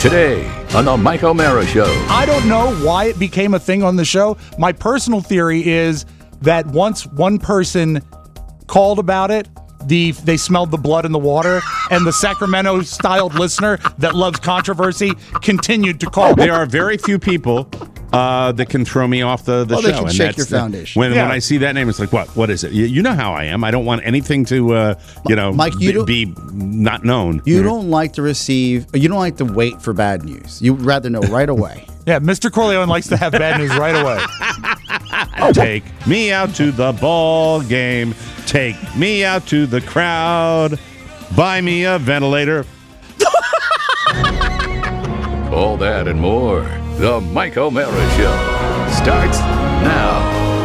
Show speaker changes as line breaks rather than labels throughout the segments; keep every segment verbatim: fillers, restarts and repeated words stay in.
Today on the Mike O'Mara Show.
I don't know why it became a thing on the show. My personal theory is that once one person called about it, the they smelled the blood in the water, and the Sacramento-styled listener that loves controversy continued to call.
There are very few people uh, that can throw me off the, the
well,
show.
They can
and
shake
that's
your
the,
foundation.
When,
yeah.
when I see that name, it's like, what? What is it? You, you know how I am. I don't want anything to, uh, you know,
Mike, you
be, be not known.
You don't like to receive, you don't like to wait for bad news. You'd rather know right away.
Yeah, Mister Corleone likes to have bad news right away.
Take me out to the ball game. Take me out to the crowd. Buy me a ventilator.
All that and more. The Mike O'Mara Show starts now.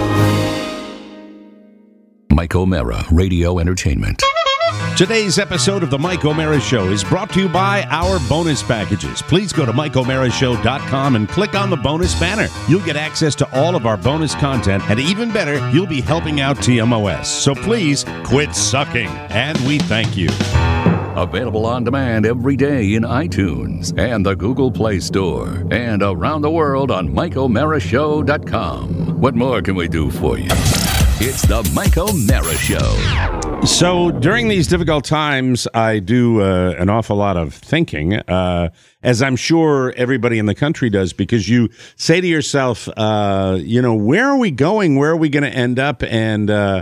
Mike O'Mara Radio Entertainment.
Today's episode of the Mike O'Mara Show is brought to you by our bonus packages. Please go to Mike O'Mara Show dot com and click on the bonus banner. You'll get access to all of our bonus content, and even better, you'll be helping out T M O S. So please quit sucking, and we thank you.
Available on demand every day in iTunes and the Google Play Store, and around the world on Mike O'Mara Show dot com. What more can we do for you? It's the Mike O'Mara Show.
So during these difficult times, I do uh, an awful lot of thinking, uh, as I'm sure everybody in the country does, because you say to yourself, uh, you know, where are we going? Where are we going to end up? And uh,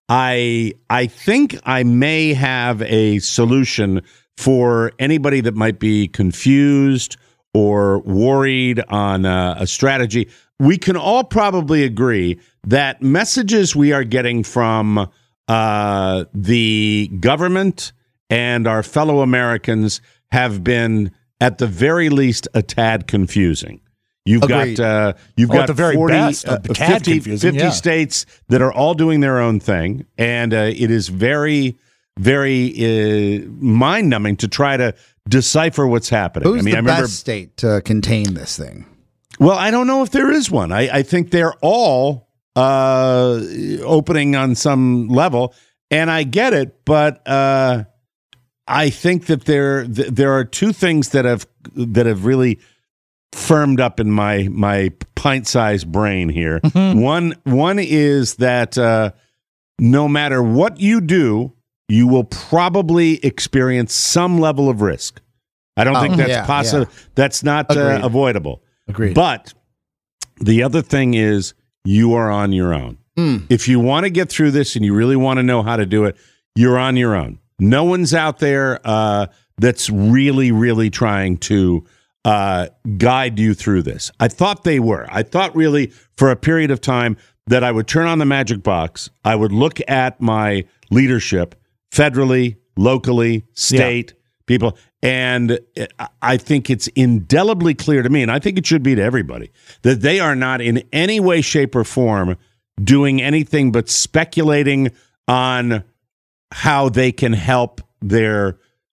I I think I may have a solution for anybody that might be confused or worried on uh, a strategy. We can all probably agree that messages we are getting from uh, the government and our fellow Americans have been, at the very least, a tad confusing. You've
Agreed.
got uh, you've
Oh,
got
at the very
forty,
best, a
uh,
tad
fifty,
confusing,
fifty
yeah.
states that are all doing their own thing, and uh, it is very, very uh, mind-numbing to try to decipher what's happening.
Who's
I mean,
the
I remember,
best state to contain this thing?
well, I don't know if there is one. I, I think they're all uh, opening on some level, and I get it, but uh, I think that there th- there are two things that have that have really firmed up in my my pint-sized brain here. one one is that uh, no matter what you do, you will probably experience some level of risk. I don't
Oh,
think that's
yeah,
possible.
yeah.
That's not uh,
Agreed.
avoidable.
Agreed.
But the other thing is you are on your own.
Mm.
If you want to get through this and you really want to know how to do it, you're on your own. No one's out there uh, that's really, really trying to uh, guide you through this. I thought they were. I thought really for a period of time that I would turn on the magic box. I would look at my leadership federally, locally, state, people. And I think it's indelibly clear to me, and I think it should be to everybody, that they are not in any way, shape, or form doing anything but speculating on how they can help their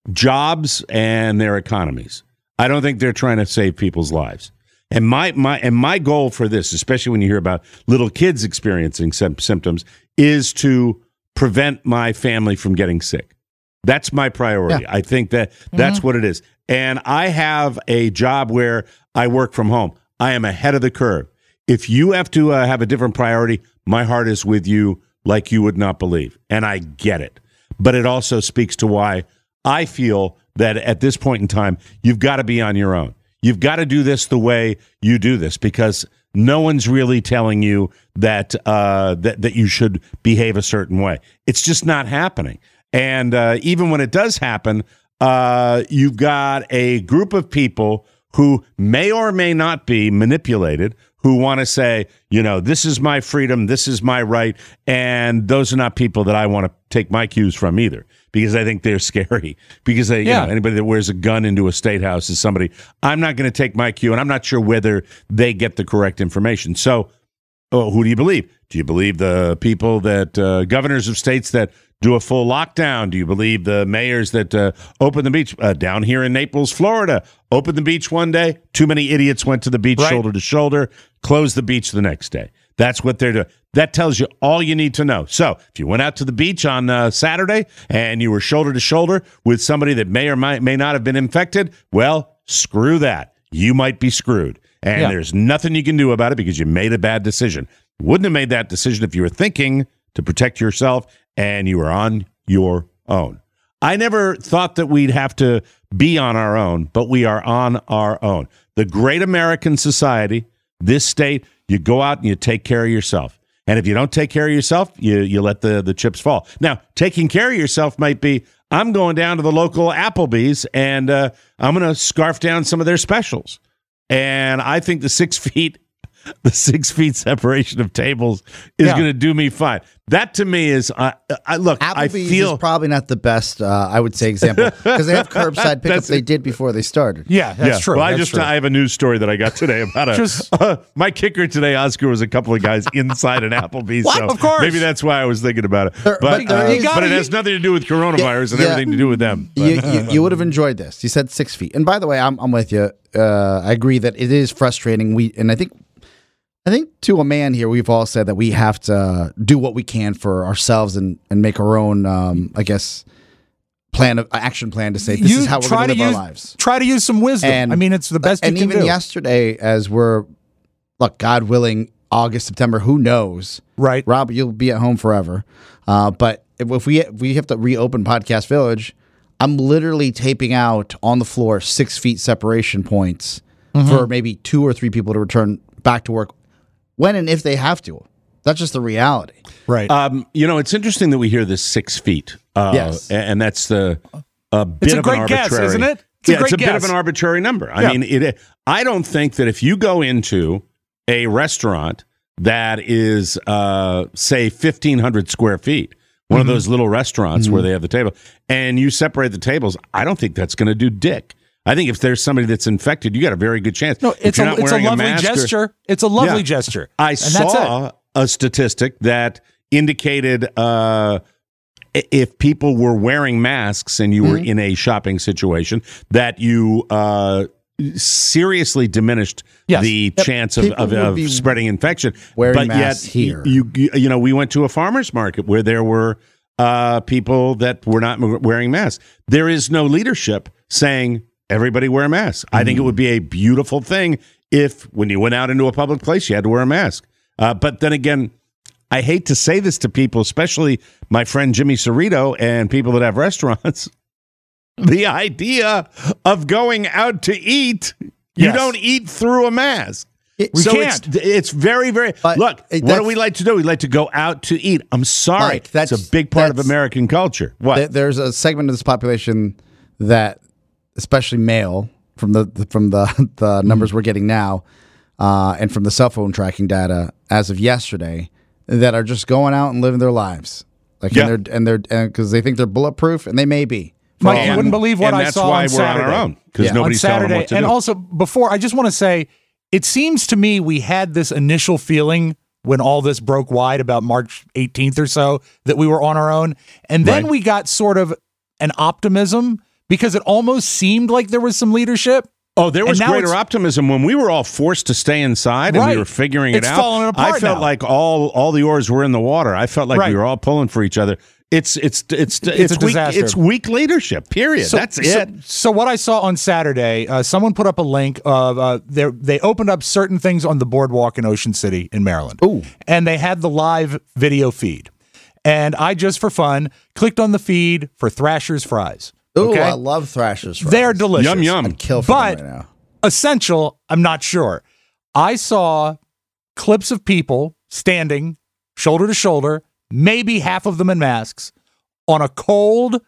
jobs and their economies. I don't think they're trying to save people's lives. And my my and my goal for this, especially when you hear about little kids experiencing sim- symptoms, is to prevent my family from getting sick. That's my priority.
Yeah.
I think that that's mm-hmm. what it is. And I have a job where I work from home. I am ahead of the curve. If you have to uh, have a different priority, my heart is with you like you would not believe. And I get it. But it also speaks to why I feel that at this point in time, you've got to be on your own. You've got to do this the way you do this, because no one's really telling you that uh, that, that you should behave a certain way. It's just not happening. And uh, even when it does happen, uh, you've got a group of people who may or may not be manipulated, who want to say, you know, this is my freedom, this is my right, and those are not people that I want to take my cues from either, because I think they're scary. Because they,
Yeah.
you know, anybody that wears a gun into a state house is somebody I'm not going to take my cue, and I'm not sure whether they get the correct information. So, oh, who do you believe? Do you believe the people that uh, governors of states that do a full lockdown? Do you believe the mayors that uh, open the beach uh, down here in Naples, Florida, open the beach one day? Too many idiots went to the beach
Right.
shoulder to shoulder, closed the beach the next day. That's what they're doing. That tells you all you need to know. So if you went out to the beach on uh, Saturday and you were shoulder to shoulder with somebody that may or might, may not have been infected, well, screw that. You might be screwed. And
Yeah.
there's nothing you can do about it because you made a bad decision. Wouldn't have made that decision if you were thinking to protect yourself and you were on your own. I never thought that we'd have to be on our own, but we are on our own. The great American society, this state, you go out and you take care of yourself. And if you don't take care of yourself, you, you let the, the chips fall. Now, taking care of yourself might be, I'm going down to the local Applebee's and uh, I'm going to scarf down some of their specials. And I think the six feet, the six feet separation of tables is
Yeah.
going to do me fine. That to me is, uh, I look, I
Applebee's
feel
is probably not the best, uh, I would say, example because they have curbside pickup.
That's-
They did before they started.
Yeah, that's
yeah.
true.
Well, I
That's
just
true.
I have a news story that I got today about a
Just-
uh, my kicker today, Oscar, was a couple of guys inside an Applebee's.
What?
So
Of course.
maybe that's why I was thinking about it.
There-
but
but there
uh,
is-
but it has nothing to do with coronavirus and
Yeah,
everything to do with them. But-
You, you, you would have enjoyed this. You said six feet, and by the way, I'm I'm with you. Uh, I agree that it is frustrating. We and I think. I think to a man here, we've all said that we have to do what we can for ourselves and, and make our own, um, I guess, plan of action plan to say this
You
is how we're
try
going to live
use,
our lives.
Try to use some wisdom.
And-
I mean, it's the best
And
you can
even
do.
yesterday, as we're, look, God willing, August, September, who knows?
Right.
Rob, you'll be at home forever. Uh, but if, if we if we have to reopen Podcast Village, I'm literally taping out on the floor six feet separation points
Mm-hmm.
for maybe two or three people to return back to work when and if they have to. That's just the reality.
Right.
Um, you know, it's interesting that we hear this six feet. Uh,
Yes.
and that's the a bit
It's a
of
great
an
guess,
arbitrary,
isn't it? It's a
yeah,
great
it's a bit
guess.
of an arbitrary number. I
Yeah.
mean, it. I don't think that if you go into a restaurant that is, uh, say, fifteen hundred square feet, one
Mm-hmm.
of those little restaurants where they have the table, and you separate the tables, I don't think that's going to do dick. I think if there's somebody that's infected, you got a very good chance.
no,
If
it's
you're
a
not
it's a
wearing
lovely
mask or-
gesture. It's a lovely
Yeah.
gesture.
I
and that's
saw
it.
a statistic that indicated uh, i- if people were wearing masks and you were
Mm-hmm.
in a shopping situation, that you uh, seriously diminished
Yes.
the
Yep.
chance of,
People
of,
would
of
be
spreading infection.
wearing
but
masks
yet,
here.
You, you you know, we went to a farmer's market where there were uh, people that were not m- wearing masks. There is no leadership saying everybody wear a mask. I think it would be a beautiful thing if when you went out into a public place, you had to wear a mask. Uh, but then again, I hate to say this to people, especially my friend Jimmy Cerrito and people that have restaurants. The idea of going out to eat, you
Yes.
don't eat through a mask.
We
so
can't.
It's, it's very, very.
But
look,
it-
what do
that's-
we like to do? We like to go out to eat. I'm sorry.
Mike, that's-
it's a big part of
that's-
American culture. What?
There- There's a segment of this population that, especially male, from the from the the numbers we're getting now, uh, and from the cell phone tracking data as of yesterday, that are just going out and living their lives, like
Yeah.
and they're and they're because they think they're bulletproof, and they may be. For
Mike,
all
you
I
wouldn't
know.
believe what
and
I
that's
saw
why
on
we're
Saturday.
on our own because
Yeah.
on
nobody's telling them
Saturday.
what to
And
do.
also, before, I just want to say, it seems to me we had this initial feeling when all this broke wide about March eighteenth or so that we were on our own. And then
Right.
we got sort of an optimism because it almost seemed like there was some leadership.
Oh, there was
And now
greater
it's-
optimism when we were all forced to stay inside and we
Right.
were figuring it
It's
out.
falling apart
I felt
now.
like all all the oars were in the water. I felt like
Right.
we were all pulling for each other. It's it's it's it's,
It's a
weak,
disaster.
it's weak leadership. Period.
So-
That's
so-
it.
So what I saw on Saturday, uh, someone put up a link of uh, they they opened up certain things on the boardwalk in Ocean City in Maryland.
Ooh.
And they had the live video feed. And I just for fun clicked on the feed for Thrasher's fries.
Ooh,
Okay?
I love Thrasher's fries.
They're delicious.
Yum yum.
I'd kill for
But
them right now.
essential, I'm not sure. I saw clips of people standing shoulder to shoulder, maybe half of them in masks, on a cold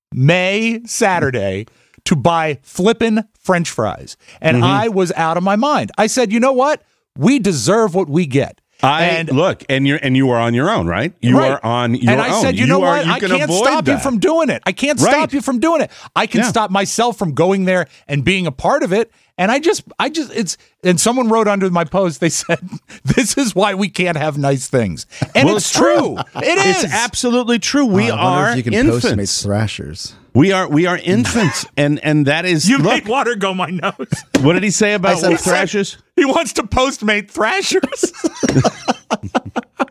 May Saturday to buy flippin' French fries. And
Mm-hmm.
I was out of my mind. I said, you know what? We deserve what we get.
I
and
look, and you're and you are on your own, right? You
Right.
are on your
and
own.
I said, you, know
are-
what?
you
I
can
can't
avoid
stop you
that.
from doing it. I can't
Right.
stop you from doing it. I can
Yeah.
stop myself from going there and being a part of it. And I just, I just, it's, and someone wrote under my post, they said, this is why we can't have nice things. And
Well,
it's true. It is.
It's absolutely true. We
I wonder
are
if you can
infants.
Postmates Thrashers.
We are we are infants, and and that is
You
look.
made water go my nose.
What did he say about
I said-
wolf thrashers?
He wants to Postmate Thrashers.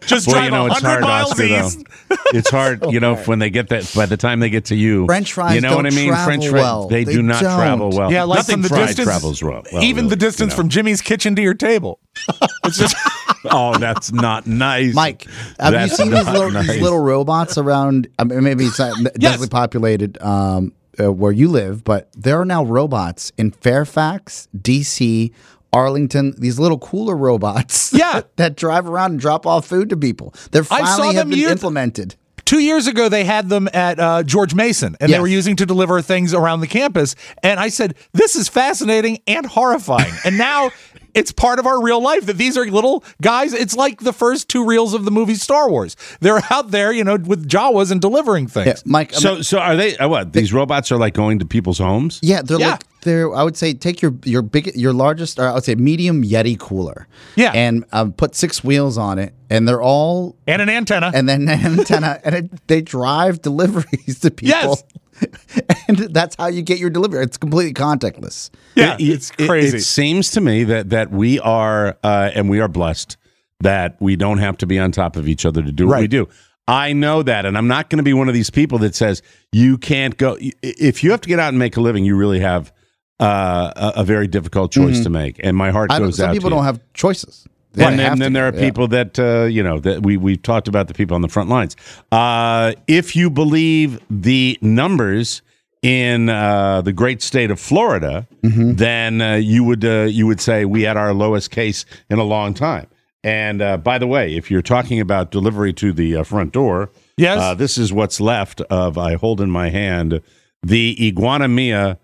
Just
Well,
drive
you know, it's
one hundred
hard,
miles
Oscar, though.
east.
It's hard, you know, when they get that. By the time they get to you,
French fries
You know what I
don't
mean?
travel
French fries,
well.
they,
They
do not
don't.
travel well.
Yeah, like
Nothing
from the
fried
distance,
travels well. well
even the
really,
distance
you know.
from Jimmy's kitchen to your table. It's just
Oh, that's not nice,
Mike, have
That's
you seen these
not
little,
nice.
these little robots around? I mean, maybe it's not densely populated um, uh, where you live, but there are now robots in Fairfax, D C, Arlington. These little cooler robots,
Yeah.
that drive around and drop off food to people. They're
I saw
finally have
them
been
years-
implemented.
two years ago, they had them at uh, George Mason, and they
Yes.
were using to deliver things around the campus. And I said, "This is fascinating and horrifying." And now it's part of our real life that these are little guys. It's like the first two reels of the movie Star Wars. They're out there, you know, with Jawas and delivering things.
Yeah, Mike. I mean,
So, so are they? Uh, what these robots are like going to people's homes?
yeah, they're
Yeah.
like they're. I would say take your your big your largest, or I would say medium Yeti cooler.
Yeah.
and um, put six wheels on it, and they're all
And an antenna.
and then an antenna, and it, they drive deliveries to people.
Yes.
And that's how you get your delivery. It's completely contactless.
yeah,
It-
it's
it-
crazy.
It, seems to me that that we are, uh, and we are blessed that we don't have to be on top of each other to do what we
Right.
do. I know that, and I'm not going to be one of these people that says you can't go. If you have to get out and make a living, you really have uh, a, a very difficult choice to make. And my heart
I don't,
goes
some
out
people
to
don't
you.
have choices. They
And
have
then,
to
then there are
go, yeah.
people that uh, you know that we we've talked about the people on the front lines. Uh, if you believe the numbers in uh, the great state of Florida,
Mm-hmm.
then uh, you would uh, you would say we had our lowest case in a long time. And uh, by the way, if you're talking about delivery to the uh, front door,
Yes.
uh, this is what's left of. I hold in my hand the Iguana Mia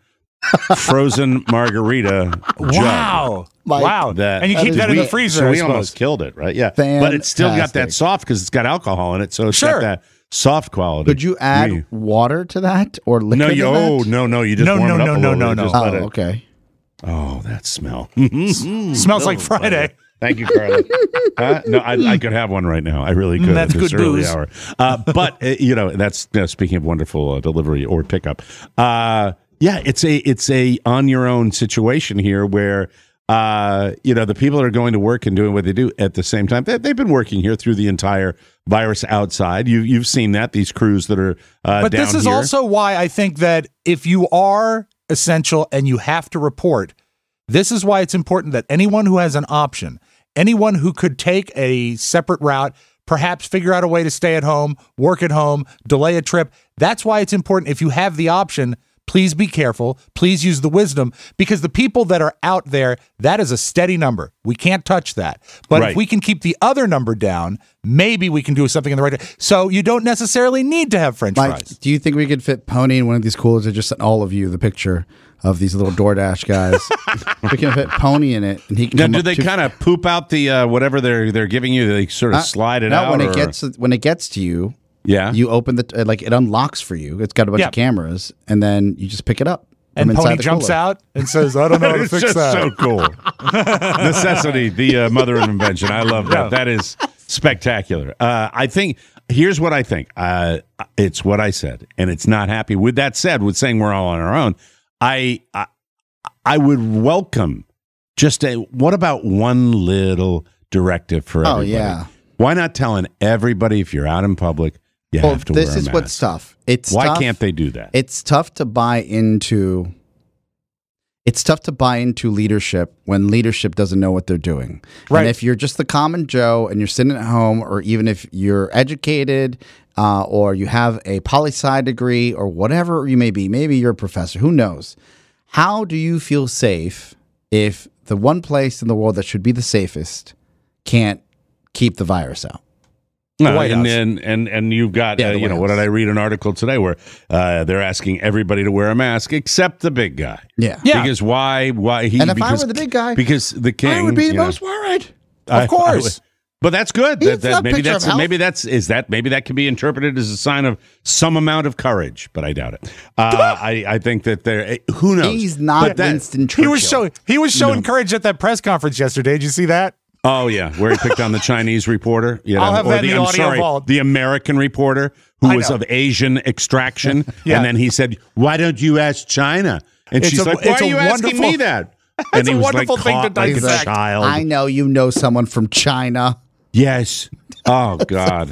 frozen margarita jug.
wow.
Mike,
wow.
That,
and you keep
because
that in
we-
the freezer,
So
I
we
suppose.
almost killed it, right? Yeah, but it's still got that
Fantastic.
soft because it's got alcohol in it, so it's
Sure.
got that soft quality.
Could you add
We-
water to that or liquor
no,
to
you,
that?
oh no, no, you just
No,
warm
no,
it up
no,
a
no,
little
no,
bit,
no.
just
Oh,
let it-
okay.
Oh, that smell.
Smells like Friday.
Thank you, Carla. Huh? No, I, I could have one right now. I really could.
That's
at this
good
early
booze.
hour. Uh, but uh, you know, that's you know, speaking of wonderful uh, delivery or pickup. Uh, yeah, it's a it's a on your own situation here where uh, you know the people that are going to work and doing what they do at the same time. They, they've been working here through the entire virus outside. You you've seen that these crews that are uh,
But
down
this is
here.
also why I think that if you are essential and you have to report, this is why it's important that anyone who has an option, anyone who could take a separate route, perhaps figure out a way to stay at home, work at home, delay a trip. That's why it's important. If you have the option, please be careful. Please use the wisdom, because the people that are out there, that is a steady number. We can't touch that. But
Right.
if we can keep the other number down, maybe we can do something in the right. So you don't necessarily need to have French
Mike,
fries.
do you think we could fit Pony in one of these coolers or just send all of you the picture of these little DoorDash guys? We can fit Pony in it, and he can.
Now,
come
do
up
they
to-
kind of poop out the uh, whatever they're they're giving you? They sort of
Uh,
slide it
no,
out.
when
or-
it gets when it gets to you,
yeah,
you open the uh, like it unlocks for you. It's got a bunch
Yeah.
of cameras, and then you just pick it up.
And
from inside
Pony
the
jumps
cooler.
out and says, I don't know how to
it's
fix
just
that.
so cool. Necessity, the uh, mother of invention. I love that.
Yeah.
That is spectacular. Uh, I think here's what I think. Uh, it's what I said, and it's not happy. With that said, with saying we're all on our own, I I, I would welcome just a. What about one little directive for
Oh,
everybody?
yeah.
Why not telling everybody if you're out in public you
Well,
have to
this
wear a
is
mask?
what's tough. It's
Why
tough.
can't they do that?
It's tough to buy into. It's tough to buy into leadership when leadership doesn't know what they're doing.
Right.
And if you're just the common Joe and you're sitting at home, or even if you're educated uh, or you have a poli sci degree or whatever you may be, maybe you're a professor, who knows? How do you feel safe if the one place in the world that should be the safest can't keep the virus out?
No,
White
and,
House.
and and and you've got
Yeah,
uh,
the
you
White
know what
House.
did I read an article today where uh, they're asking everybody to wear a mask except the big guy.
Yeah.
Yeah.
Because why? Why he?
And if
because,
I were the big guy,
because the king,
I would be the
you know,
most worried.
I-
Of course.
I would- but that's good.
He's
That, that
a
maybe
picture
that's
of health.
maybe that's is that maybe that can be interpreted as a sign of some amount of courage, but I doubt it. Uh, I I think that there. Who knows?
He's not
But that-
Winston Churchill.
He was showing he was showing courage at that press conference yesterday. Did you see that?
Oh yeah, where he picked on the Chinese reporter. You know,
I'll have
or
that in the
I'm
audio
sorry,
vault.
the American reporter who
I
was
know.
of Asian extraction,
Yeah.
and then he said, "Why don't you ask China?" And
It's
she's
a-
like, "Why
it's
are
a
you asking
wonderful-
me that?"
It's
And he
a
was
wonderful
like
thing to
caught like a
dissect.
child.
I know you know someone from China.
Yes. Oh, God.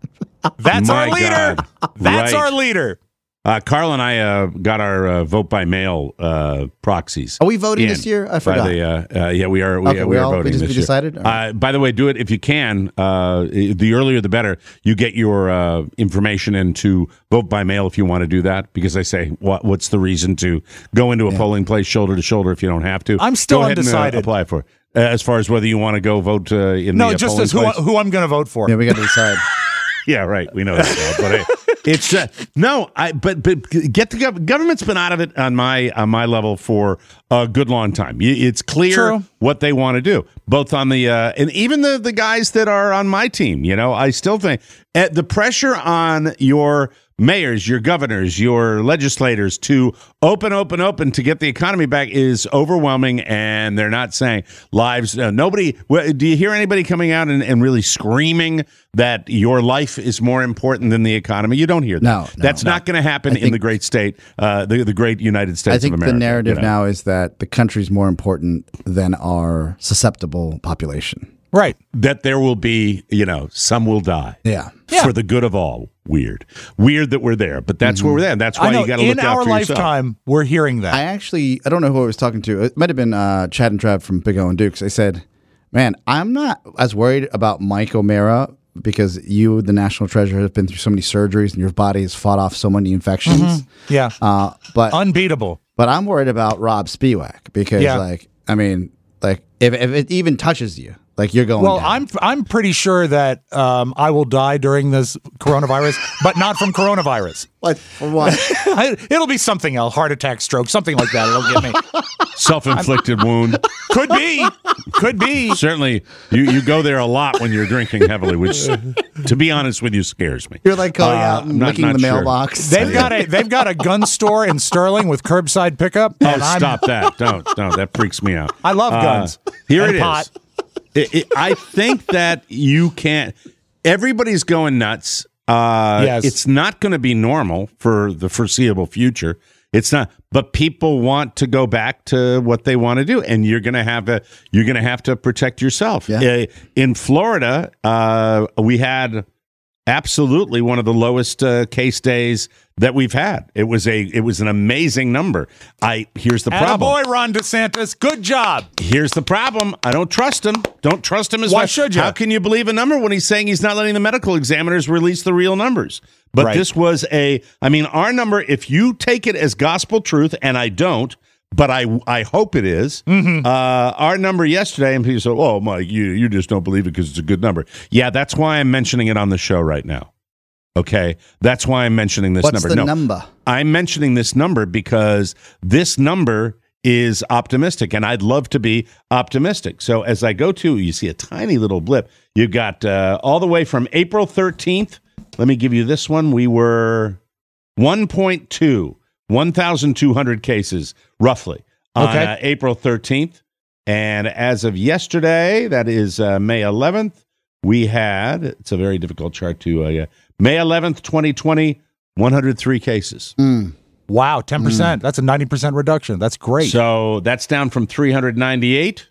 That's
My
our leader.
God.
That's
Right.
our leader.
Uh, Carl and I uh, got our uh, vote by mail uh, proxies.
Are we voting
in
this year? I
by
forgot.
The, uh, uh, yeah, we are. We,
Okay,
uh,
we
we are
all- we
voting
just-
this
we
year.
decided? All right.
Uh, by the way, do it if you can. Uh, the earlier, the better. You get your uh, information into vote by mail if you want to do that. Because I say, what, what's the reason to go into a polling place shoulder to shoulder if you don't have to?
I'm still
go ahead
undecided.
And, uh, apply for it. Uh, as far as whether you want to go vote uh, in
No,
the uh,
just
polling
as who,
place.
who I'm going to vote for.
Yeah, we got to decide.
Yeah, right. We know that, Rob, but hey, it's uh, no. I but but get the gov- government's been out of it on my on my level for a good long time. Y- It's clear
True.
what they want to do, both on the uh, and even the the guys that are on my team. You know, I still think uh, the pressure on your mayors, your governors, your legislators to open, open, open to get the economy back is overwhelming, and they're not saying lives. Uh, nobody. Well, do you hear anybody coming out and, and really screaming that your life is more important than the economy? You don't hear that.
No, no,
that's
no.
not going to happen in
think-
the great state, uh, the the great United States
I think
of America.
the narrative
you know?
now is that the country's more important than our susceptible population.
Right.
that there will be, you know, some will die.
Yeah.
Yeah.
For the good of all. Weird. Weird that we're there, but that's where we're there. That's why
I know
you got to
in
look out
our
for yourself.
lifetime, we're hearing that.
I actually, I don't know who I was talking to. It might have been uh, Chad and Trav from Big O and Dukes. They said, man, I'm not as worried about Mike O'Mara because you, the national treasure, have been through so many surgeries and your body has fought off so many infections.
yeah.
Uh, but
Unbeatable.
but I'm worried about Rob Spiewak because,
Yeah.
like, I mean, like, if, if it even touches you, like, you're going
Well,
down.
I'm I'm pretty sure that um, I will die during this coronavirus, but not from coronavirus.
What? For what?
It'll be something else, heart attack, stroke, something like that. It'll get me.
Self-inflicted wound.
Could be, could be.
Certainly, you, you go there a lot when you're drinking heavily, which, to be honest with you, scares me.
You're like going
Uh,
out and
not-
licking
not
the
sure.
mailbox.
They've got a they've got a gun store in Sterling with curbside pickup.
Oh,
and I'm-
stop that. Don't, don't. That freaks me out.
I love
Uh,
guns.
here
and
it is.
pot.
It, it, I think that you can't. Everybody's going nuts. Uh,
Yes.
It's not going to be normal for the foreseeable future. It's not. But people want to go back to what they want to do, and you're going to have to. You're going to have to protect yourself.
Yeah.
Uh, in Florida, uh, we had absolutely one of the lowest uh, case days that we've had. It was a. It was an amazing number. I here's the problem.
Attaboy, Ron DeSantis. Good job.
Here's the problem. I don't trust him. Don't trust him as
Why
much.
should you?
How can you believe a number when he's saying he's not letting the medical examiners release the real numbers? But
Right.
this was a, I mean, our number, if you take it as gospel truth, and I don't, but I I hope it is,
Mm-hmm.
uh, our number yesterday, and people say, oh, Mike, you, you just don't believe it because it's a good number. Yeah, that's why I'm mentioning it on the show right now. Okay? That's why I'm mentioning this
What's
number.
the
no,
number?
I'm mentioning this number because this number is optimistic, and I'd love to be optimistic. So as I go to, you see a tiny little blip. You've got uh, all the way from April thirteenth. Let me give you this one. We were one point two, one thousand two hundred cases, roughly, on
Okay.
uh, April thirteenth. And as of yesterday, that is uh, May eleventh, we had, it's a very difficult chart to, uh, May eleventh, twenty twenty, one hundred three cases.
Wow, ten percent. That's a ninety percent reduction. That's great.
So that's down from three hundred ninety-eight.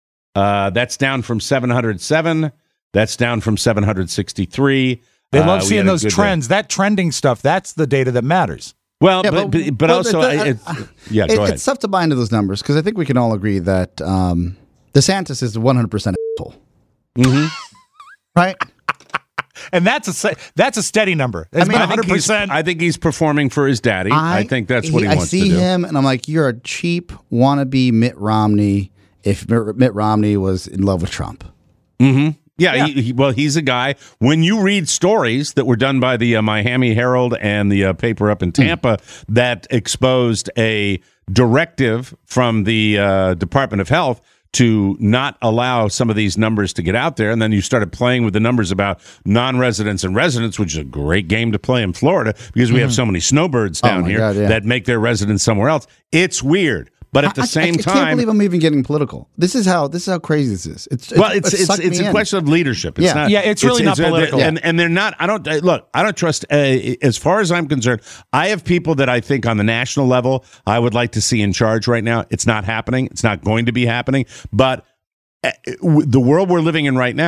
Uh, that's down from seven hundred seven. That's down from seven hundred sixty-three.
they
Uh,
love
we
seeing
had a
those
good day.
trends. That trending stuff, that's the data that matters.
Well,
Yeah,
but,
but-
but, but
well,
also,
the-
I- it, yeah,
It-
go ahead.
It's tough to buy into those numbers because I think we can all agree that um, DeSantis is one hundred percent asshole.
Mhm.
Right?
And that's a se- that's a steady number. It's
mean,
been
I
I think,
hundred
he's,
percent.
I think he's performing for his daddy. I, think that's what he, wants
I see
to do.
him and I'm like, you're a cheap wannabe Mitt Romney if Mitt Mitt Romney was in love with Trump.
Yeah,
Yeah.
He, he, well, he's a guy. When you read stories that were done by the uh, Miami Herald and the uh, paper up in Tampa that exposed a directive from the uh, Department of Health to not allow some of these numbers to get out there, and then you started playing with the numbers about non-residents and residents, which is a great game to play in Florida because we have so many snowbirds down
my
here
God, yeah.
that make their residence somewhere else. It's weird. But at the
I- I-
same
I,
time,
can't believe I'm even getting political. This is how this is how crazy this is. It's
well, it's it's
sucked
it's
me
a
in.
question of leadership. It's
Yeah.
not,
Yeah, it's really not
uh,
political.
And and they're not. I don't uh, look. I don't trust. Uh, as far as I'm concerned, I have people that I think on the national level I would like to see in charge right now. It's not happening. It's not going to be happening. But uh, w- the world we're living in right now,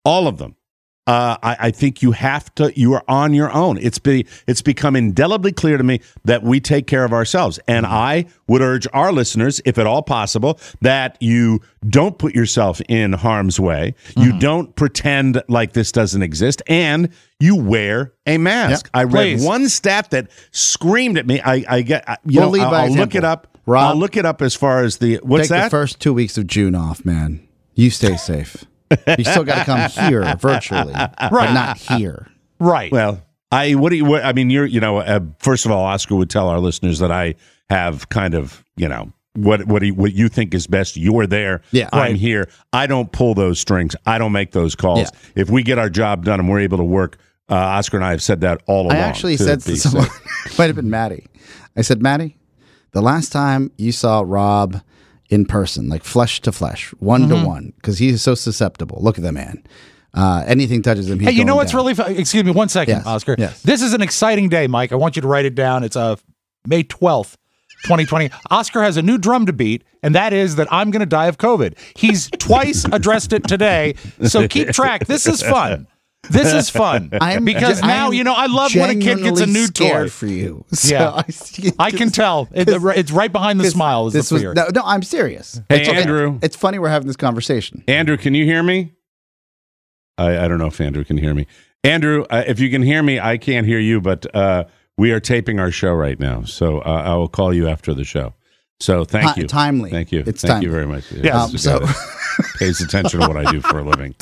all of them. Uh, I, I think you have to. You are on your own. It's be, it's become indelibly clear to me that we take care of ourselves, and I would urge our listeners, if at all possible, that you don't put yourself in harm's way. Mm-hmm. You don't pretend like this doesn't exist, and you wear a mask. Yep, I read please. one stat that screamed at me. I, I get. I, you
we'll
know, I'll, I'll look it up.
Rob,
I'll look it up as far as the what's
take
that?
the first two weeks of June off, man. You stay safe. You still got to come here virtually, right? But not here,
right?
Well, I what do you? What, I mean, you're you know. Uh, first of all, Oscar would tell our listeners that I have kind of you know what what do you, what you think is best. You're there,
yeah.
I'm
right.
here. I don't pull those strings. I don't make those calls. Yeah. If we get our job done and we're able to work, uh, Oscar and I have said that all along.
I actually said to someone, might have been Maddie. I said, Maddie, the last time you saw Rob in person, like flesh to flesh, one mm-hmm. to one, because he's so susceptible. Look at the man. Uh, anything touches him, he's
Hey, you know what's
down.
really fun? Excuse me one second,
yes.
Oscar.
Yes.
This is an exciting day, Mike. I want you to write it down. It's uh, May twelfth, twenty twenty. Oscar has a new drum to beat, and that is that I'm going to die of COVID. He's twice addressed it today, so keep track. This is fun. This is fun
I'm,
because
I'm
now, you know, I love when a kid gets a new toy.
For you. So
yeah.
I,
I can tell. It, it's right behind the smile. Is
this
the
was,
fear.
no, no, I'm serious.
Hey,
it's,
Andrew.
It, it's funny we're having this conversation.
Andrew, can you hear me? I, I don't know if Andrew can hear me. Andrew, uh, if you can hear me, I can't hear you, but uh, we are taping our show right now. So uh, I will call you after the show. So thank
T-
you.
Timely.
Thank you.
It's
thank
timely.
you very much.
Yeah.
Um, so
pays attention to what I do for a living.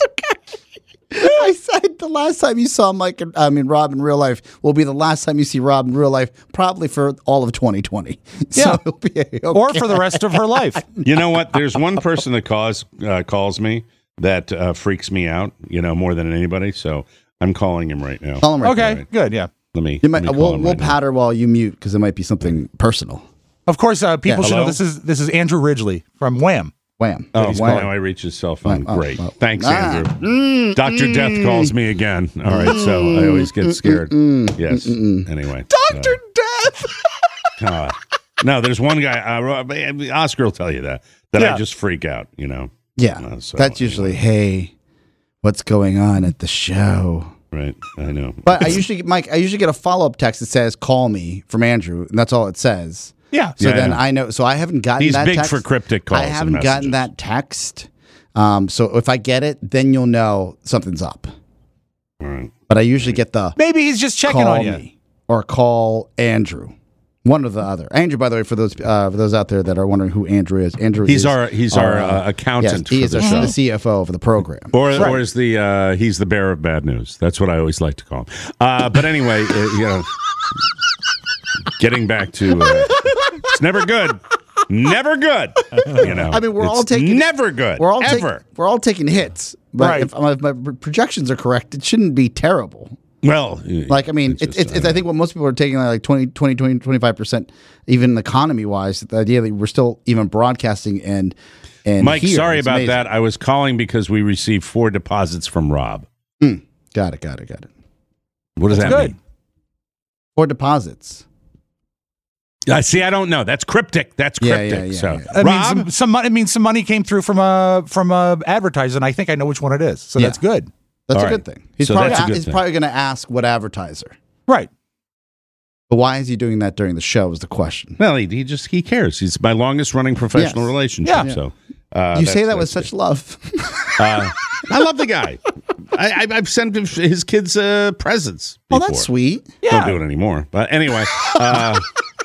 I said the last time you saw Mike, I mean Rob in real life, will be the last time you see Rob in real life, probably for all of twenty twenty. So
yeah,
it'll be okay.
Or for the rest of her life.
You know what? There's one person that calls uh, calls me that uh, freaks me out. You know, more than anybody. So I'm calling him right now.
Call him right
okay,
now.
good. Yeah.
Let me.
You might,
let me
we'll
him
we'll
right
patter
now.
while you mute because it might be something personal.
Of course, uh, people
Yeah.
should know
Hello?
this is this is Andrew Ridgely from Wham.
Wham.
Oh,
He's
well,
wham.
now I reach his cell phone.
Wham. Oh,
Great.
oh.
Thanks,
Ah.
Andrew.
Mm,
Doctor
mm,
Death calls me again. All right, so I always get scared.
mm,
Yes.
mm,
Anyway.
Doctor Death.
Uh, no, there's one guy. Uh, Oscar will tell you that that
Yeah.
I just freak out. You know.
Yeah.
Uh, so,
That's usually, hey, what's going on at the show?
Right. I know.
But I usually, Mike, I usually get a follow up text that says "call me" from Andrew, and that's all it says.
Yeah.
So
Yeah,
then
yeah.
I know. So I haven't gotten
He's
that
big
text.
for cryptic calls
I
and
haven't gotten
messages.
that text. Um, so if I get it, then you'll know something's up.
All right.
But I usually get the
Maybe he's just checking
call
on you.
me or call Andrew. One or the other. Andrew, by the way, for those uh, for those out there that are wondering who Andrew is, Andrew
He's
is
our he's our uh, accountant
yes, he
for
is
the
a-
show.
the C F O for the program.
Or,
Right.
or is the uh, he's the bearer of bad news? That's what I always like to call him. Uh, but anyway, uh, you know, getting back to uh, it's never good, never good. You know,
I mean, we're
It's
all taking
never good.
We're all
ever.
taking we're all taking hits, but
Right.
if, if my projections are correct, it shouldn't be terrible.
Well,
Like, I mean,
it's
it's,
just,
it's, it's, I think what most people are taking like twenty, twenty, twenty, twenty-five percent, even economy wise, the idea that we're still even broadcasting and, and
Mike,
here
sorry
is
about
amazing.
that. I was calling because we received four deposits from Rob.
Got it, got it, got it.
What does that
good.
mean?
Or deposits.
I see. I don't know. That's cryptic. That's
Yeah,
cryptic.
yeah, yeah,
so,
yeah.
It means
Rob,
some, some money. It means some money came through from a from a advertiser, and I think I know which one it is. So
Yeah.
that's good.
That's
All
a
right.
good thing. He's
So
probably,
that's a
a-
good
he's
thing.
probably going to ask what advertiser.
Right.
But why is he doing that during the show is the question.
well, he, he just he cares. He's my longest running professional
Yes.
relationship.
Yeah.
So uh,
you say
that's-
that with
that's
such love.
Uh, I love the guy. I, I, I've sent him his kids uh, presents.
Oh,
Before.
that's sweet.
Yeah.
Don't do it anymore. But anyway, uh,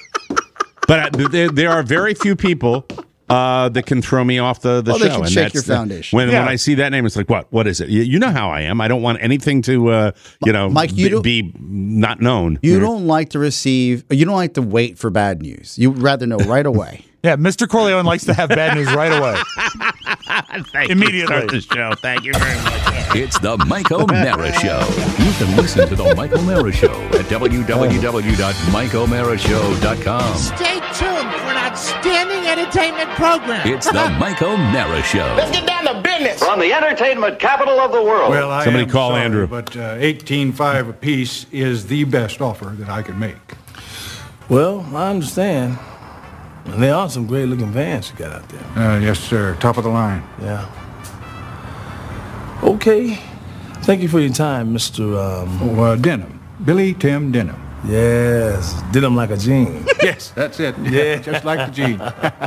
but uh, there, there are very few people uh, that can throw me off the, the
Oh,
show.
they can
and
shake
that's
your
the-
foundation.
When
Yeah.
when I see that name, it's like, what? What is it? You, you know how I am. I don't want anything to, uh, you know,
Mike, you
be,
don't-
be not known.
You don't like to receive, you don't like to wait for bad news. You'd rather know right away.
Yeah, Mister Corleone likes to have bad news right away.
Thank
Immediately.
You to start the show. Thank you very much.
It's the Mike O'Mara Show. You can listen to the Mike O'Mara Show at w w w dot mike o'mara show dot com.
Stay tuned for an outstanding entertainment program.
It's the Mike O'Mara Show.
Let's get down to business.
From the entertainment capital of the world.
Well, I
Somebody
am
call
sorry,
Andrew.
But uh, eighteen five apiece is the best offer that I can make.
Well, I understand. And there are some great looking vans you got out there.
Uh, yes, sir. Top of the line.
Yeah. Okay. Thank you for your time, Mister Um,
Oh, uh, Denham. Billy Tim Denham.
yes, did him like a gene.
Yes, that's it.
Yeah.
Just like the gene.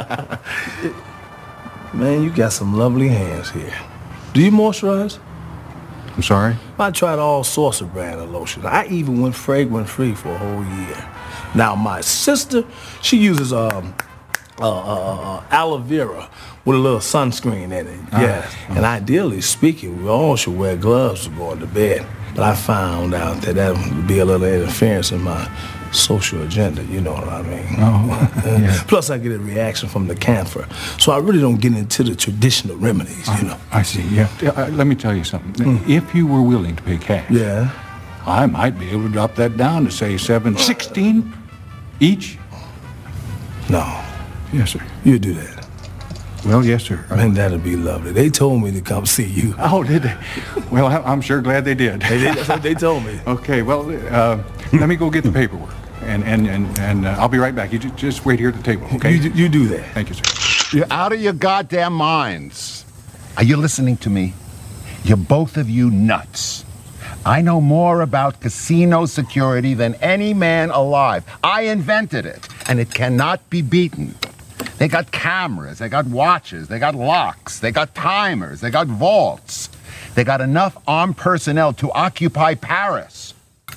Man, you got some lovely hands here. Do you moisturize?
I'm sorry?
I tried all sorts of brand of lotion. I even went fragrance free for a whole year. Now my sister, she uses um, uh, uh, uh, aloe vera with a little sunscreen in it. Yes. And ideally speaking, we all should wear gloves to go to bed. But I found out that that would be a little interference in my social agenda, you know what I mean?
Oh, yeah.
Plus I get a reaction from the camphor. So I really don't get into the traditional remedies, you know.
I see, yeah. Uh, let me tell you something. If you were willing to pay cash,
Yeah.
I might be able to drop that down to, say, seven sixteen each.
No,
Yes, sir.
you do that.
Well, yes, sir.
Man, that'd be lovely. They told me to come see you.
Oh, did they? Well, I- I'm sure glad they did.
They, they, that's what they told me.
Okay, well, uh, let me go get the paperwork, and and and, and uh, I'll be right back. You ju- just wait here at the table, okay?
You, you do that.
Thank you, sir.
You're out of your goddamn minds. Are you listening to me? You're both of you nuts. I know more about casino security than any man alive. I invented it, and it cannot be beaten. They got cameras, they got watches, they got locks, they got timers, they got vaults. They got enough armed personnel to occupy Paris.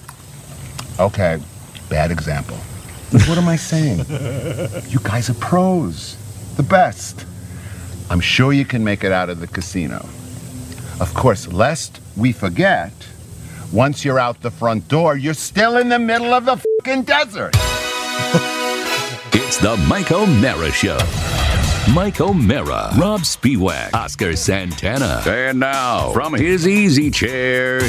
Okay, bad example. But what am I saying? You guys are pros, the best. I'm sure you can make it out of the casino. Of course, lest we forget, once you're out the front door, you're still in the middle of the fucking desert.
It's the Mike O'Mara Show. Mike O'Mara, Rob Spiewak, Oscar Santana. And now, from his easy chair,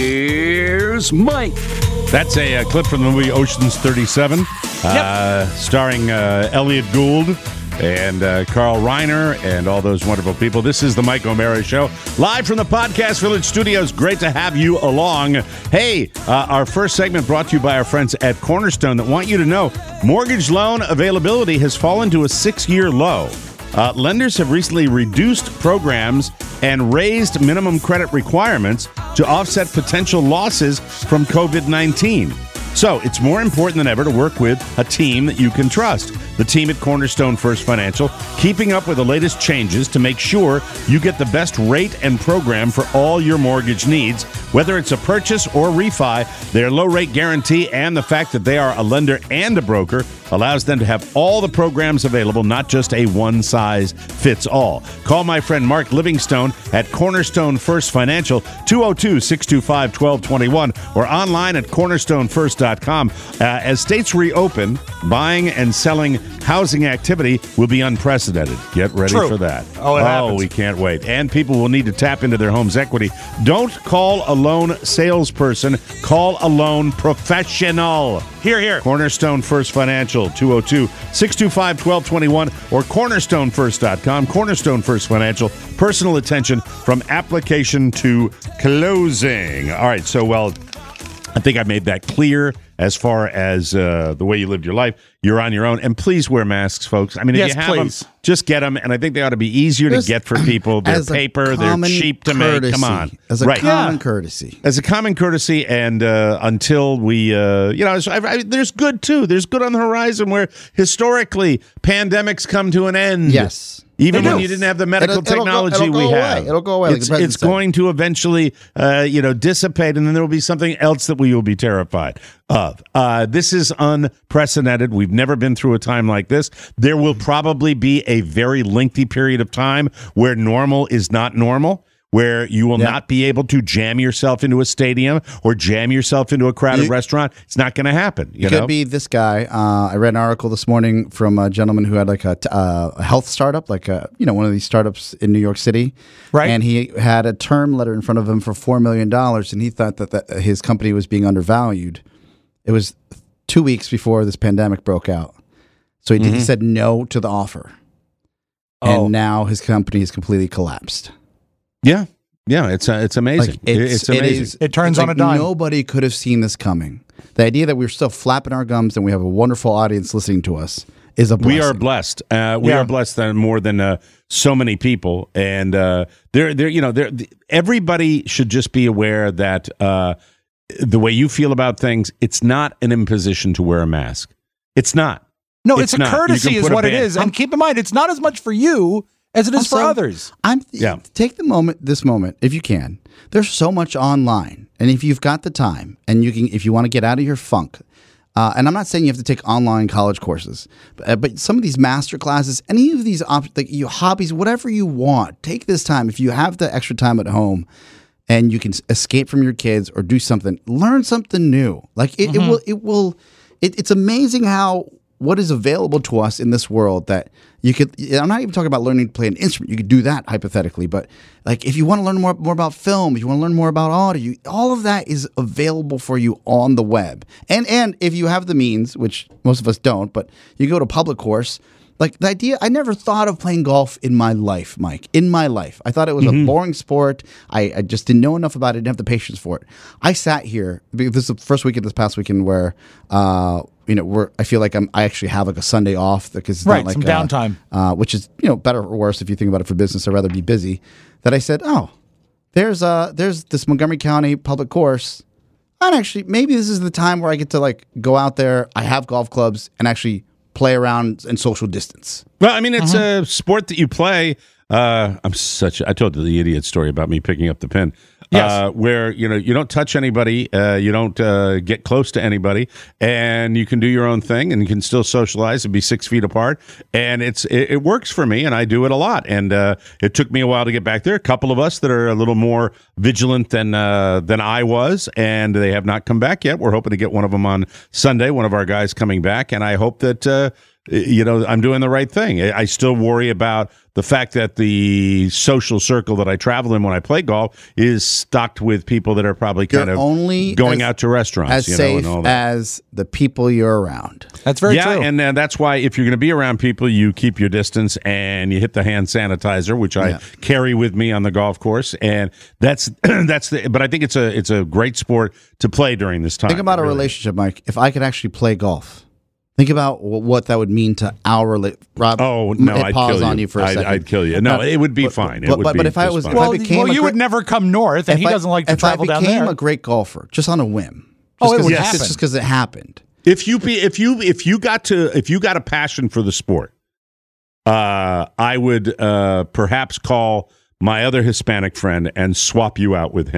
here's Mike.
That's a, uh clip from the movie Ocean's thirty-seven, uh, starring uh, Elliot Gould and uh, Carl Reiner and all those wonderful people. This is the Mike O'Mara Show, live from the Podcast Village Studios. Great to have you along. Hey, uh, our first segment brought to you by our friends at Cornerstone that want you to know mortgage loan availability has fallen to a six-year low. Uh, lenders have recently reduced programs and raised minimum credit requirements to offset potential losses from covid nineteen. So it's more important than ever to work with a team that you can trust. The team at Cornerstone First Financial, keeping up with the latest changes to make sure you get the best rate and program for all your mortgage needs. Whether it's a purchase or refi, their low rate guarantee and the fact that they are a lender and a broker allows them to have all the programs available, not just a one-size-fits-all. Call my friend Mark Livingstone at Cornerstone First Financial, two oh two, six two five, one two two one, or online at cornerstone first dot com. Uh, as states reopen, buying and selling housing activity will be unprecedented. Get ready
True.
for that.
Oh, it
oh
happens.
we can't wait. And people will need to tap into their home's equity. Don't call a loan salesperson. Call a loan professional.
Here, here.
Cornerstone First Financial, two oh two, six two five, one two two one, or cornerstone first dot com. Cornerstone First Financial, personal attention from application to closing. All right, so, well, I think I made that clear as far as uh, the way you lived your life. You're on your own. And please wear masks, folks. I mean, if
Yes,
you have
please.
them, just get them. And I think they ought to be easier
Just
to get for people. They're
as a
paper. They're
common
cheap to make. Come on.
courtesy. As a
right.
common
Yeah.
courtesy.
As a common courtesy, and uh, until we, uh, you know, I, I, there's good too. There's good on the horizon where historically pandemics come to an end.
Yes.
Even
They
when
do.
you didn't have the medical
It'll- it'll go-
technology
it'll go
we
away.
have,
It'll go away, like
It's,
the president
it's
said.
going to eventually, uh, you know, dissipate, and then there will be something else that we will be terrified of. Uh, this is unprecedented. We've never been through a time like this. There will probably be a very lengthy period of time where normal is not normal, where you will
Yeah.
not be able to jam yourself into a stadium or jam yourself into a crowded
You-
restaurant. It's not going to happen. You
It
know?
could be this guy. Uh, I read an article this morning from a gentleman who had like a, t- uh, a health startup, like a, you know, one of these startups in New York City.
Right.
And he had a term letter in front of him for four million dollars, and he thought that, that his company was being undervalued. It was two weeks before this pandemic broke out. So he, did, he said no to the offer.
Oh.
And now his company is completely collapsed.
Yeah. Yeah. It's uh, it's amazing.
Like, it's,
it's amazing.
It, is,
It turns
it's
on
like
a dime.
Nobody could have seen this coming. The idea that we're still flapping our gums and we have a wonderful audience listening to us is a blessing.
We are blessed. Uh, we
Yeah.
are blessed than more than uh, so many people, and uh, there, there, you know, there. Everybody should just be aware that uh, the way you feel about things, it's not an imposition to wear a mask. It's not.
No, it's,
It's
a
not. You
courtesy
can
is
put a
what it
ban-
is. And keep in mind, it's not as much for you as it is for
Also,
others.
I'm
Yeah.
Take the moment, this moment, if you can. There's so much online, and if you've got the time, and you can, if you want to get out of your funk, uh, and I'm not saying you have to take online college courses, but, uh, but some of these master classes, any of these op- like your hobbies, whatever you want, take this time. If you have the extra time at home, and you can s- escape from your kids or do something, learn something new. Like it, it will, it will. It, it's amazing how what is available to us in this world that you could. I'm not even talking about learning to play an instrument. You could do that hypothetically, but like if you want to learn more more about film, if you want to learn more about audio, you, all of that is available for you on the web. And and if you have the means, which most of us don't, but you go to public course. Like the idea, I never thought of playing golf in my life, Mike. In my life, I thought it was
Mm-hmm.
a boring sport. I, I just didn't know enough about it. Didn't have the patience for it. I sat here. This is the first weekend, this past weekend, where uh, you know, where I feel like I'm. I actually have like a Sunday off because it's
Right,
not like
some
uh,
downtime.
uh, which is you know better or worse if you think about it for business. I'd rather be busy. That I said, oh, there's uh there's this Montgomery County public course. And actually, maybe this is the time where I get to like go out there. I have golf clubs and actually play around and social distance.
Well, I mean, it's a sport that you play. Uh, I'm such. I told you the idiot story about me picking up the pin.
Yes.
Uh, where you know you don't touch anybody, uh, you don't uh, get close to anybody, and you can do your own thing, and you can still socialize and be six feet apart. And it's it, it works for me, and I do it a lot. And uh, it took me a while to get back there. A couple of us that are a little more vigilant than uh, than I was, and they have not come back yet. We're hoping to get one of them on Sunday. One of our guys coming back, and I hope that. Uh, You know, I'm doing the right thing. I still worry about the fact that the social circle that I travel in when I play golf is stocked with people that are probably kind
You're
of
only
going
as-
out to restaurants,
as
you know,
safe
and all that.
as the people you're around.
That's very
yeah,
true.
and uh, that's why if you're going to be around people, you keep your distance and you hit the hand sanitizer, which I
Yeah.
carry with me on the golf course, and that's that's the. But I think it's a it's a great sport to play during this time.
Think about a
really.
relationship, Mike. If I could actually play golf, think about wh- what that would mean to our relationship. Rob,
Oh no!
hit
I'd
pause
kill you.
on you for a
I'd,
second.
I'd kill you. No,
Uh,
it would be
but-
fine. It
but-
would
but-
be
but if I
just
was-
fine.
if I
well,
became
well
a
you
gr-
would never come north, and
If
he
I-
doesn't like to
if
travel
I
down
became
there.
a great golfer, just on a whim.
Oh,
Just
it
'cause-
would
just-
happen.
Just because it happened.
If you be if you if you got to if you got a passion for the sport, uh, I would uh, perhaps call my other Hispanic friend and swap you out with him.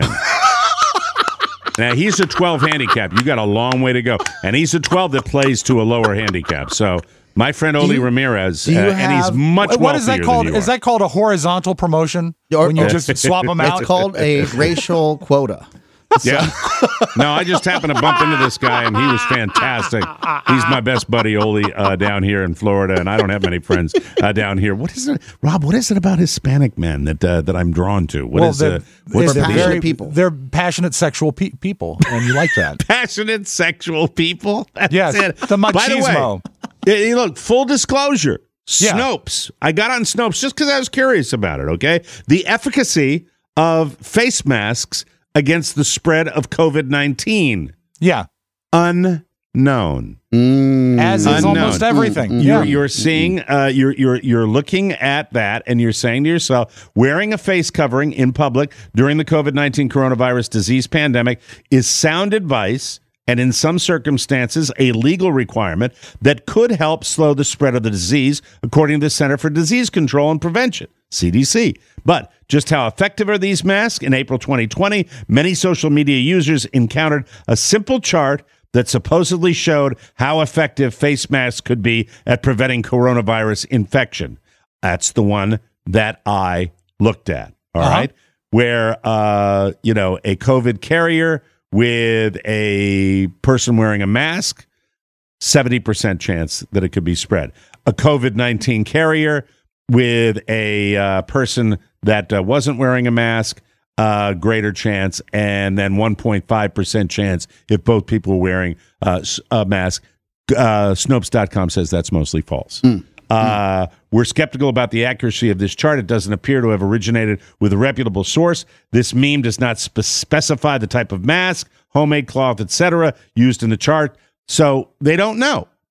Now he's a twelve handicap. You got a long way to go, and he's a twelve that plays to a lower handicap. So my friend Oli
you-
Ramirez,
do you
uh, and he's
have-
much
what is that
wealthier
called?
than you
Is
are.
that called a horizontal promotion?
Or-
when you
or-
just swap them out?
It's called a racial quota.
Yeah. No, I just happened to bump into this guy, and he was fantastic. He's my best buddy, Oli, uh, down here in Florida, and I don't have many friends uh, down here. What is it, Rob? What is it about Hispanic men that uh, that I'm drawn to? What
well,
is
they're,
uh, what's
they're
the
passionate
deal?
people.
They're passionate sexual pe- people, and you like that.
Passionate sexual people. That's
Yes,
it.
the
By the
machismo.
way, hey, look, full disclosure.
Yeah.
Snopes. I got on Snopes just because I was curious about it. Okay, the efficacy of face masks against the spread of COVID nineteen.
Yeah,
Unknown.
as is
Unknown.
almost everything.
You're,
Yeah.
you're seeing, uh, you're you're you're looking at that, and you're saying to yourself, wearing a face covering in public during the COVID nineteen coronavirus disease pandemic is sound advice, and in some circumstances, a legal requirement that could help slow the spread of the disease, according to the Center for Disease Control and Prevention, C D C. But just how effective are these masks? In April twenty twenty, many social media users encountered a simple chart that supposedly showed how effective face masks could be at preventing coronavirus infection. That's the one that I looked at, all
Uh-huh.
right? Where, uh, you know, a COVID carrier with a person wearing a mask, seventy percent chance that it could be spread. A COVID nineteen carrier with a uh, person that uh, wasn't wearing a mask, uh, greater chance, and then one point five percent chance if both people were wearing uh, s- a mask. Uh, Snopes dot com says that's mostly false. Uh, we're skeptical about the accuracy of this chart. It doesn't appear to have originated with a reputable source. This meme does not spe- specify the type of mask, homemade cloth, et cetera, used in the chart. So they don't know.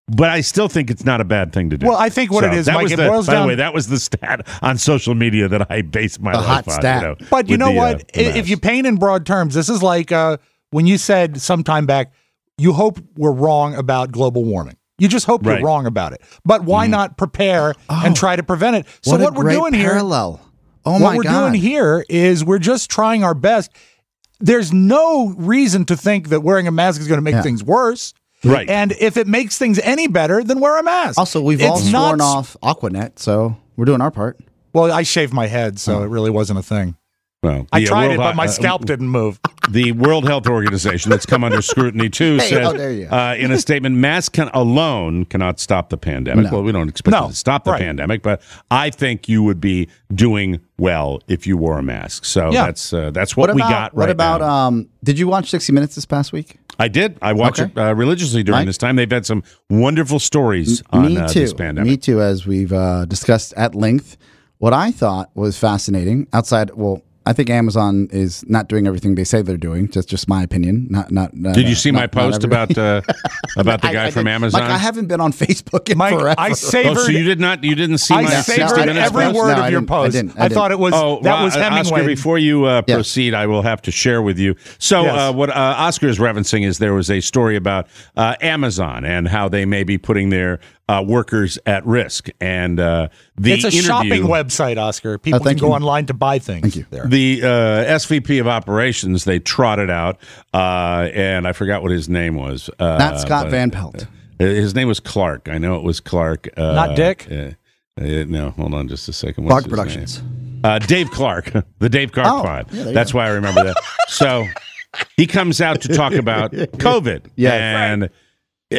but I still think it's not a bad thing to do.
Well, I think what
So
it is,
that
Mike,
was
it
the,
boils
by
down-
the way, that was the stat on social media that I based my
The
life
hot
on.
stat.
You know,
But you
with
know
the,
what?
uh, the
I- if
mask.
you paint in broad terms, this is like uh, when you said sometime back, you hope we're wrong about global warming. You just hope
Right.
you're wrong about it. But why not prepare and try to prevent it? So
what,
what,
a
we're
great
doing here,
parallel. Oh
what
my
we're
god!
doing here is we're just trying our best. There's no reason to think that wearing a mask is going to make
Yeah.
things worse.
Right.
And if it makes things any better, then wear a mask.
Also, we've
It's
all
not
sworn off Aquanet, so we're doing our part.
Well, I shaved my head, so it really wasn't a thing.
Well,
I
the, uh,
tried
World
it, but
Hi-
my
uh,
scalp didn't move.
The World Health Organization, that's come under scrutiny too,
Hey,
says
oh, there you go.
uh, in a statement, masks can, alone cannot stop the pandemic.
No.
Well, we don't expect
No,
it to stop the
right.
pandemic, but I think you would be doing well if you wore a mask. So
Yeah.
that's uh, that's what,
What
we
about
got
what
right
about
now.
um? Did you watch sixty minutes this past week?
I did. I watch
Okay.
it uh, religiously during
Mike?
this time. They've had some wonderful stories on
Me
uh,
too.
this pandemic.
Me too. As we've uh, discussed at length, what I thought was fascinating outside. Well, I think Amazon is not doing everything they say they're doing. That's just my opinion. Not not. not
Did you
uh,
see
not-
my
not
post
everybody.
about uh, about the
I-
guy
I
from
did-
Amazon?
Mike, I haven't been on Facebook in
Mike,
forever.
I
Oh,
savored,
so you did not you didn't see
I
my
savored
sixty minutes
every
post?
word
No,
of
I
your
didn't. I
post.
didn't. I
thought it was
Oh,
that
well,
was
uh,
Hemingway.
Oscar, before you uh,
Yes.
proceed, I will have to share with you. So,
Yes.
uh, what uh, Oscar is referencing is there was a story about uh, Amazon and how they may be putting their uh, workers at risk. And uh, the
it's a
interview,
shopping website, Oscar. People
Oh, thank
can go
you.
online to buy things.
Thank you.
There.
The uh, S V P of operations, they trotted out, uh, and I forgot what his name was. Uh,
Not Scott
but-
Van Pelt.
His name was Clark. I know it was Clark. Uh,
Not Dick?
Uh, uh, no, hold on just a second. What's
Clark
his
Productions.
name? Uh, Dave Clark, the Dave Clark
Oh,
Five.
yeah, there you
That's
go.
why I remember that. So he comes out to talk about COVID.
Yes.
and uh,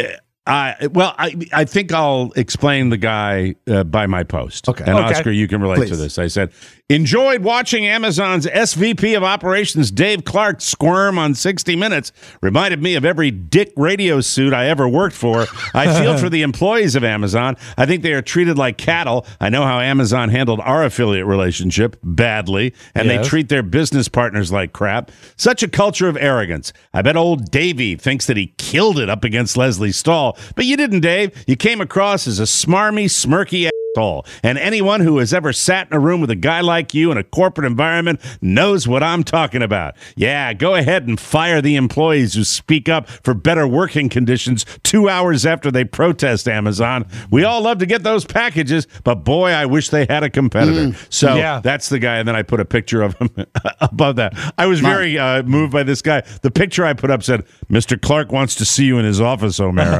I well, I I think I'll explain the guy uh, by my post.
Okay.
And
Okay.
Oscar, you can relate to
Please.
this. I said, enjoyed watching Amazon's S V P of operations Dave Clark squirm on sixty minutes. Reminded me of every dick radio suit I ever worked for. I feel for the employees of Amazon. I think they are treated like cattle. I know how Amazon handled our affiliate relationship badly, and
Yes.
they treat their business partners like crap. Such a culture of arrogance. I bet old Davey thinks that he killed it up against Leslie Stahl, but you didn't, Dave. You came across as a smarmy, smirky asshole. And anyone who has ever sat in a room with a guy like you in a corporate environment knows what I'm talking about. Yeah, go ahead and fire the employees who speak up for better working conditions two hours after they protest Amazon. We all love to get those packages, but boy, I wish they had a competitor. So
Yeah.
that's the guy. And then I put a picture of him above that. I was very uh, moved by this guy. The picture I put up said, Mister Clark wants to see you in his office, O'Mara.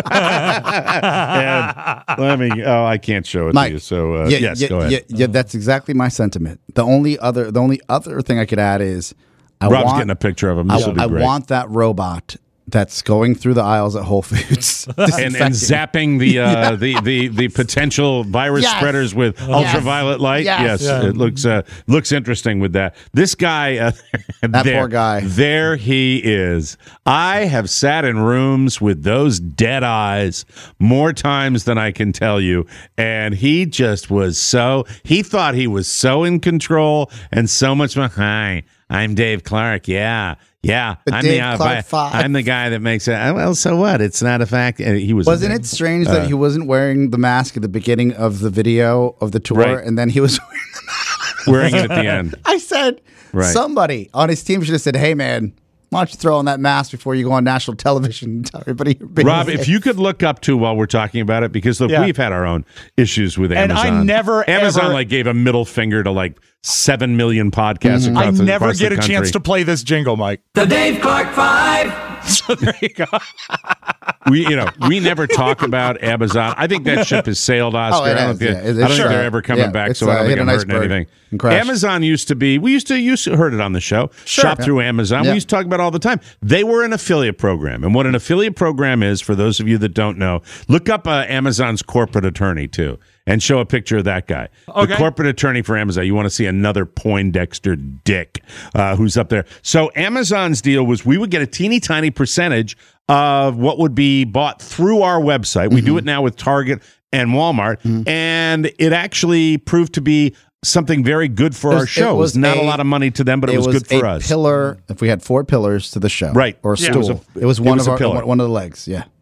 And let me, oh, I can't show it
Mike,
to you. So, uh,
yeah,
yes,
yeah,
go ahead.
Yeah, yeah, that's exactly my sentiment. The only other, the only other thing I could add is, I
Rob's
want,
getting a picture of him.
I,
This will be
I
great.
want that robot that's going through the aisles at Whole Foods
and, and
disinfecting.
zapping the, uh, the the the potential virus
Yes.
spreaders with ultraviolet light.
Yes.
Yes,
Yeah.
it looks uh, looks interesting with that. This guy, uh,
That
there,
poor guy.
there he is. I have sat in rooms with those dead eyes more times than I can tell you, and he just was so. He thought he was so in control and so much. Hi, I'm Dave Clark. Yeah. Yeah,
The
I'm
Dave
the uh,
Clark
vi-
Five.
I'm the guy that makes it. uh, Well, so what? It's not a fact. Uh, He was.
Wasn't it strange that
Uh,
he wasn't wearing the mask at the beginning of the video of the tour,
Right.
and then he was
wearing it at the end?
I said,
Right.
somebody on his team should have said, "Hey, man, why don't you throw on that mask before you go on national television and tell everybody you're big?"
Rob, if you could look up to while we're talking about it, because look,
Yeah.
we've had our own issues with
And
Amazon.
I never,
Amazon
ever-
like gave a middle finger to like seven million podcasts
I
across, the,
never
across
get
the
a
country.
chance to play this jingle, Mike.
The Dave Clark Five.
So there you go.
We, you know, we never talk about Amazon. I think that ship has sailed, Oscar.
Oh, it
I don't,
has,
think,
yeah. It-
I
it's
don't think
sure.
they're ever coming
Yeah,
back,
it's,
so I
uh,
don't think
hit
I'm
an
hurting
iceberg
anything.
and crashed.
Amazon used to be, we used to, used to heard it on the show,
Sure.
shop through Amazon.
Yeah.
We used to talk about it all the time. They were an affiliate program. And what an affiliate program is, for those of you that don't know, look up uh, Amazon's corporate attorney, too, and show a picture of that guy.
Okay.
The corporate attorney for Amazon. You want to see another Poindexter dick uh, who's up there. So Amazon's deal was we would get a teeny tiny percentage of what would be bought through our website. We
Mm-hmm.
do it now with Target and Walmart, and it actually proved to be something very good for
It
our
was-
show.
it
It was
was
not a,
a-
lot of money to them, but it, was, good for
a
us.
pillar. If we had four pillars to the show,
Right.
or a
Yeah.
stool,
It was a-
it was
it
one
was
of
a
our,
pillar.
one of the legs. Yeah.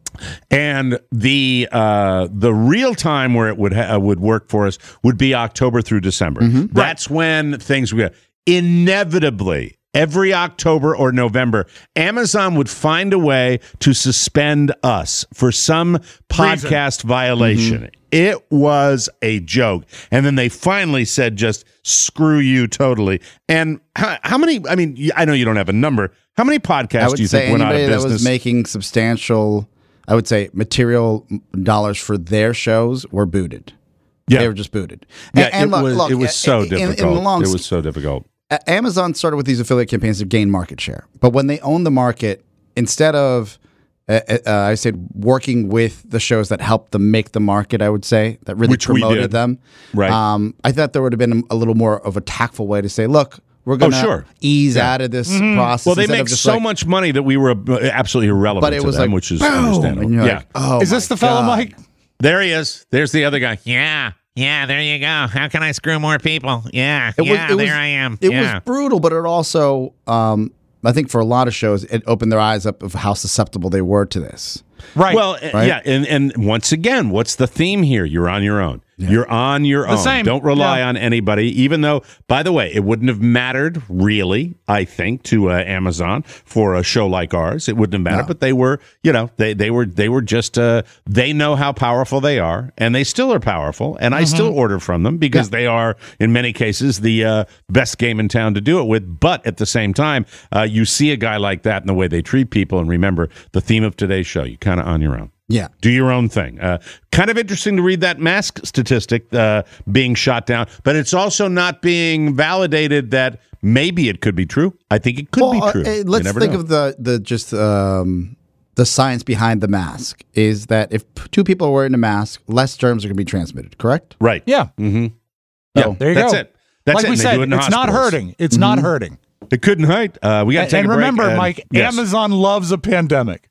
And the uh, the real time where it would ha- would work for us would be October through December.
Mm-hmm.
That's when things would inevitably. Every October or November, Amazon would find a way to suspend us for some podcast violation. Mm-hmm. It was a joke. And then they finally said, just screw you totally. And how, how many, I mean, I know you don't have a number. How many podcasts
I would
do you
say
think went out of
anybody
business?
that was making substantial, I would say, material dollars for their shows were booted.
Yeah.
They were just booted.
Yeah,
And- and
it,
look-
was,
look,
it was so
in- in
difficult.
the long
it was so difficult.
A- Amazon started with these affiliate campaigns to gain market share. But when they own the market, instead of, uh, uh, I said, working with the shows that helped them make the market, I would say, that really
Which we
promoted
did.
them,
Right.
um, I thought there would have been a little more of a tactful way to say, look, we're going to
Oh, sure.
ease
Yeah.
out of this process.
Well, they
instead
make
of just
so
like,
much money that we were uh, absolutely irrelevant
But it
to
was
them,
like,
which is
boom,
understandable.
and you're
yeah.
like, oh,
Is this
my
the fellow,
God.
Mike?
There he is. There's the other guy.
Yeah. Yeah, there you go. How can I screw more people? Yeah.
It was-
yeah,
it
there
was-
I am.
It
yeah.
was brutal, but it also, um, I think for a lot of shows, it opened their eyes up of how susceptible they were to this.
Right.
Well, uh,
Right?
yeah, and, and once again, what's the theme here? You're on your own. You're on your
The
own.
same.
Don't rely
Yeah.
on anybody, even though, by the way, it wouldn't have mattered, really, I think, to uh, Amazon for a show like ours. It wouldn't have mattered,
No.
but they were, you know, they, they were they were just, uh, they know how powerful they are, and they still are powerful, and I still order from them because they are, in many cases, the uh, best game in town to do it with. But at the same time, uh, you see a guy like that and the way they treat people, and remember, the theme of today's show, you're kind of on your own.
Yeah.
Do your own thing. Uh, kind of interesting to read that mask statistic uh, being shot down, but it's also not being validated that maybe it could be true. I think it could
Well,
be
uh,
true.
uh,
You
let's
never
think
know.
of the the just um, the science behind the mask is that if p- two people are wearing a mask, less germs are going to be transmitted. Correct?
right.
Yeah.
Mm-hmm. Yeah,
So,
There you
that's
go.
it. That's
like
it.
we
and they
said,
do it in
it's not
hospitals.
hurting. It's not hurting.
It couldn't hurt. Uh, we got to
And,
take
and
a break.
remember,
Uh,
Mike,
yes.
Amazon loves a pandemic.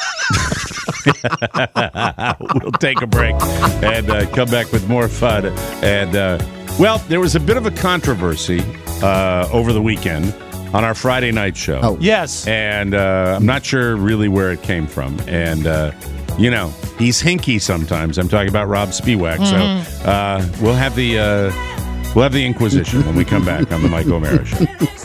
We'll take a break and uh, come back with more fun. And, uh, well, there was a bit of a controversy uh, over the weekend on our Friday night show.
Oh.
Yes.
And uh, I'm not sure really where it came from. And, uh, you know, he's hinky sometimes. I'm talking about Rob Spiewak.
Mm-hmm.
So uh, we'll have the uh, we'll have the Inquisition when we come back on the Mike O'Mara Show.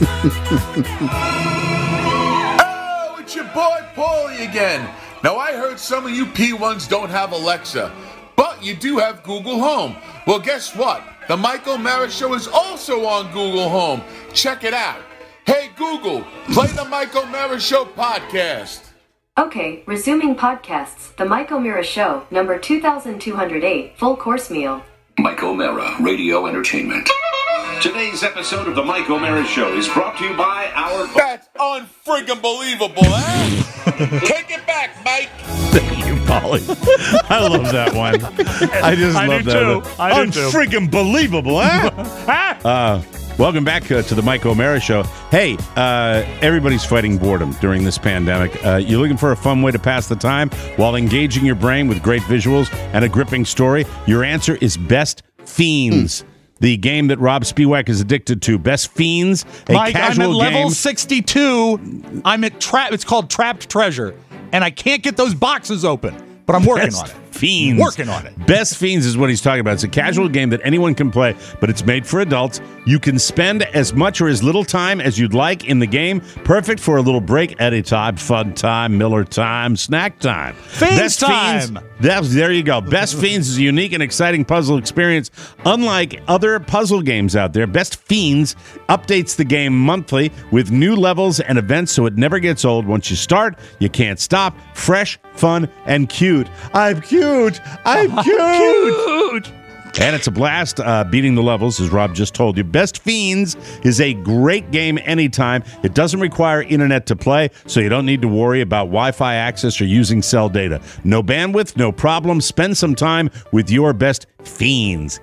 Oh, it's your boy Paulie again. Now, I heard some of you P ones don't have Alexa, but you do have Google Home. Well, guess what? The Mike O'Mara Show is also on Google Home. Check it out. Hey, Google, play the Mike O'Mara Show podcast.
Okay, resuming podcasts. The Mike O'Mara Show, number two thousand two hundred eight, full course meal.
Mike O'Mara, Radio Entertainment. Today's episode of the Mike O'Mara Show is brought to you by our...
That's unfriggin' believable, eh? Take it back, Mike.
Thank you, Polly. I love that one. I just
I
love
do
that.
too.
one.
I do too.
Unfreaking believable, huh? uh, welcome back uh, to the Mike O'Mara Show. Hey, uh, everybody's fighting boredom during this pandemic. Uh, you're looking for a fun way to pass the time while engaging your brain with great visuals and a gripping story? Your answer is Best Fiends. Mm. The game that Rob Spiewak is addicted to. Best Fiends, a
Mike,
casual
I'm at level
game.
sixty-two. I'm at trap. It's called Trapped Treasure, and I can't get those boxes open. But I'm working
Best
on it.
Fiends.
Working on it.
Best Fiends is what he's talking about. It's a casual game that anyone can play, but it's made for adults. You can spend as much or as little time as you'd like in the game. Perfect for a little break at a time, fun time, Miller time, snack time.
Fiends
Best
time.
Fiends. That's, there you go. Best Fiends is a unique and exciting puzzle experience. Unlike other puzzle games out there, Best Fiends updates the game monthly with new levels and events so it never gets old. Once you start, you can't stop. Fresh, fun, and cute. I'm cute. I'm cute.
Cute.
And it's a blast uh, beating the levels, as Rob just told you. Best Fiends is a great game anytime. It doesn't require internet to play, so you don't need to worry about Wi-Fi access or using cell data. No bandwidth, no problem. Spend some time with your Best Fiends.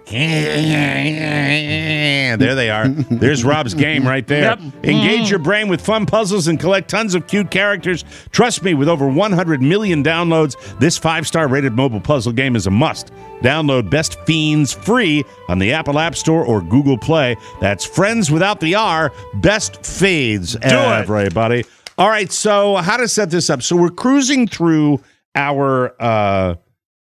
There they are. There's Rob's game right there.
Yep.
Engage your brain with fun puzzles and collect tons of cute characters. Trust me, with over one hundred million downloads, this five-star rated mobile puzzle game is a must. Download Best Fiends free on the Apple App Store or Google Play. That's friends without the R. Best Fiends.
Do it.
Everybody. All right, so how to set this up. So we're cruising through our uh,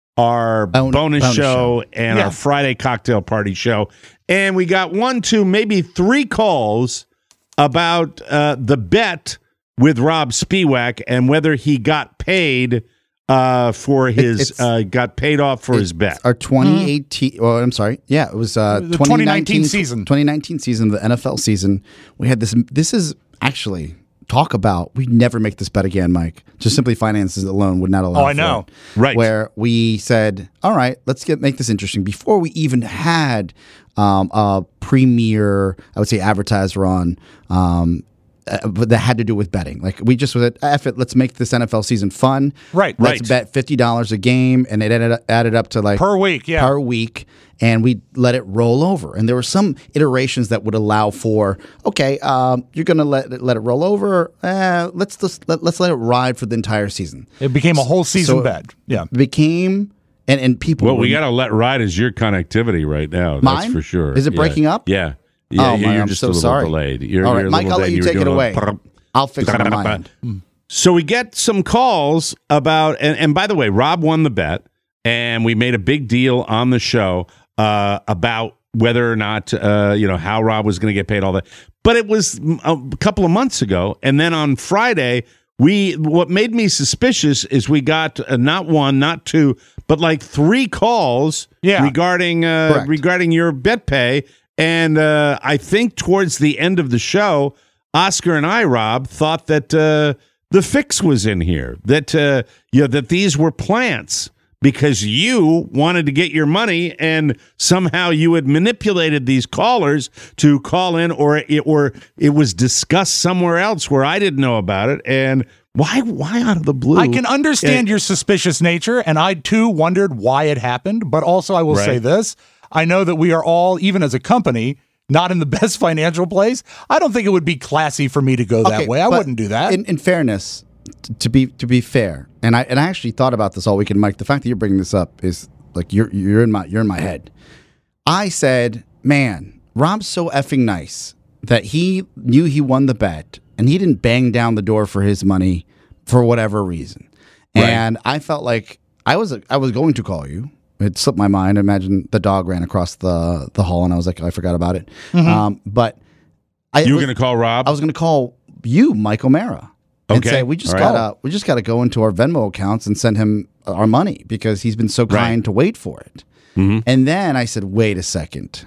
our
Bon-
bonus,
bonus
show,
show.
and
Yeah.
our Friday cocktail party show, and we got one, two, maybe three calls about uh, the bet with Rob Spiewak and whether he got paid uh, for his
it's-
uh, got paid off for his bet.
Our twenty eighteen, oh, I'm sorry. Yeah, it was uh,
The
twenty
twenty nineteen
nineteen
season.
twenty nineteen season, the N F L season. We had this. This is actually talk about. We never make this bet again, Mike. Just Simply Finances alone would not allow.
Oh, I
for
know.
it.
Right.
Where we said, all right, let's get make this interesting. Before we even had um, a premier, I would say, advertiser on. Um, Uh, but that had to do with betting. Like we just said, F it, let's make this N F L season fun.
Right.
Let's
Right.
bet fifty dollars a game, and it added, added up to like
Per week, yeah.
per week, and we let it roll over. And there were some iterations that would allow for, okay, um, you're going to let it, let it roll over. Uh, let's just let, let's let it ride for the entire season.
It became a whole season
So
bet. Yeah.
It became and and people.
What we
were-
got to let ride is your connectivity right now. That's
Mine?
for sure.
Is it
Yeah.
breaking up?
Yeah. Yeah,
Oh,
yeah,
my,
you're
I'm
just
so
a little
sorry.
delayed. You're,
All
you're
right,
a
Mike,
little
I'll let
delayed.
you
were
take it
doing
away.
a-
I'll fix it on my end.
So we get some calls about, and, and by the way, Rob won the bet, and we made a big deal on the show uh, about whether or not, uh, you know, how Rob was going to get paid, all that. But it was a couple of months ago, and then on Friday, we what made me suspicious is we got uh, not one, not two, but like three calls
Yeah.
regarding uh,
Correct.
regarding your bet pay, and uh, I think towards the end of the show, Oscar and I, Rob, thought that uh, the fix was in here, that uh, you know, that these were plants because you wanted to get your money, and somehow you had manipulated these callers to call in, or it, or it was discussed somewhere else where I didn't know about it. And why why out of the blue?
I can understand
Uh,
your suspicious nature, and I too wondered why it happened. But also, I will
Right.
say this: I know that we are all, even as a company, not in the best financial place. I don't think it would be classy for me to go that
Okay,
way. I
but
wouldn't do that.
In, in fairness, t- to be to be fair, and I and I actually thought about this all weekend, Mike. The fact that you're bringing this up is like you're you're in my you're in my head. I said, man, Rob's so effing nice that he knew he won the bet, and he didn't bang down the door for his money for whatever reason.
Right.
And I felt like I was I was going to call you. It slipped my mind. Imagine the dog ran across the the hall, and I was like, I forgot about it. Um, but I
you were
was-
going to call Rob?
I was going to call you, Mike O'Mara, and
Okay.
say we just
All right.
gotta we just gotta go into our Venmo accounts and send him our money because he's been so kind
Right.
to wait for it.
Mhm.
And then I said, wait a second,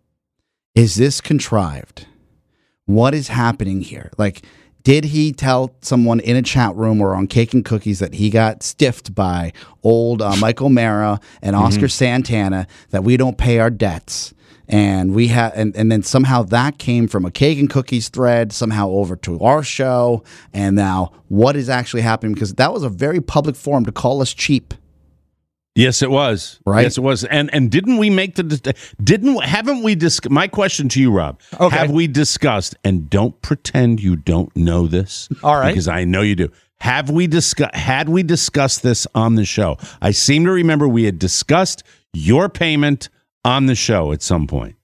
is this contrived? What is happening here? Like, did he tell someone in a chat room or on Cake and Cookies that he got stiffed by old uh, Michael Mara and Oscar Santana that we don't pay our debts? And we had, and, and then somehow that came from a Cake and Cookies thread somehow over to our show. And now what is actually happening? Because that was a very public forum to call us cheap.
Yes, it was.
Right?
Yes, it was. And and didn't we make the dis- didn't haven't we dis- my question to you, Rob?
Okay.
Have we discussed, and don't pretend you don't know this.
All right.
Because I know you do. Have we discussed had we discussed this on the show? I seem to remember we had discussed your payment on the show at some point.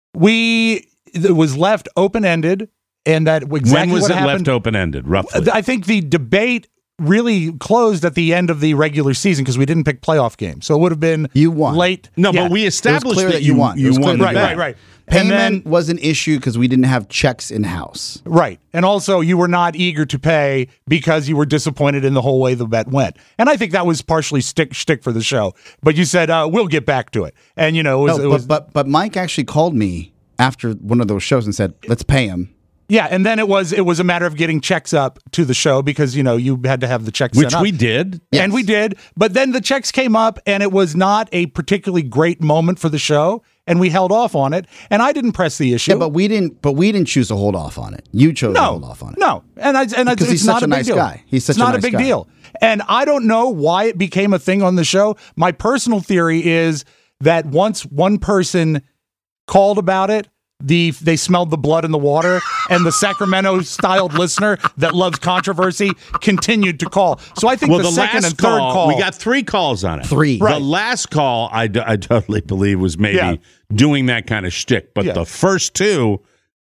we it was left open ended, and that exactly
when was
what
it
happened.
left open ended, roughly?
I think the debate really closed at the end of the regular season because we didn't pick playoff games, so it would have been
You won.
late.
No,
yeah.
but we
It was
established
clear
that, you
won. It
You
was clear
won
that
the
you
right,
bet.
right, right.
Payment
And then
was an issue because we didn't have checks in house.
right, and also you were not eager to pay because you were disappointed in the whole way the bet went, and I think that was partially stick shtick for the show. But you said uh, we'll get back to it, and you know it was,
No,
it
but,
was
but but Mike actually called me after one of those shows and said, "Let's pay him."
yeah, and then it was it was a matter of getting checks up to the show because you know you had to have the checks
Which
sent up.
we did.
Yes.
And we did. But then the checks came up, and it was not a particularly great moment for the show, and we held off on it. And I didn't press the issue.
Yeah, but we didn't. But we didn't choose to hold off on it. You chose to
no,
hold off on it.
no. And I, and
Because
it's
he's
not
such
a
a
big
nice
deal.
guy. He's such
it's
a
not
nice
a big
guy.
deal. And I don't know why it became a thing on the show. My personal theory is that once one person called about it, the they smelled the blood in the water, and the Sacramento-styled listener that loves controversy continued to call. So I think
Well,
the,
the,
second
last
and third
call,
call,
we got three calls on it.
Three.
The
Right.
last call, I, d- I totally believe was maybe
Yeah.
doing that kind of shtick, but
Yeah.
the first two,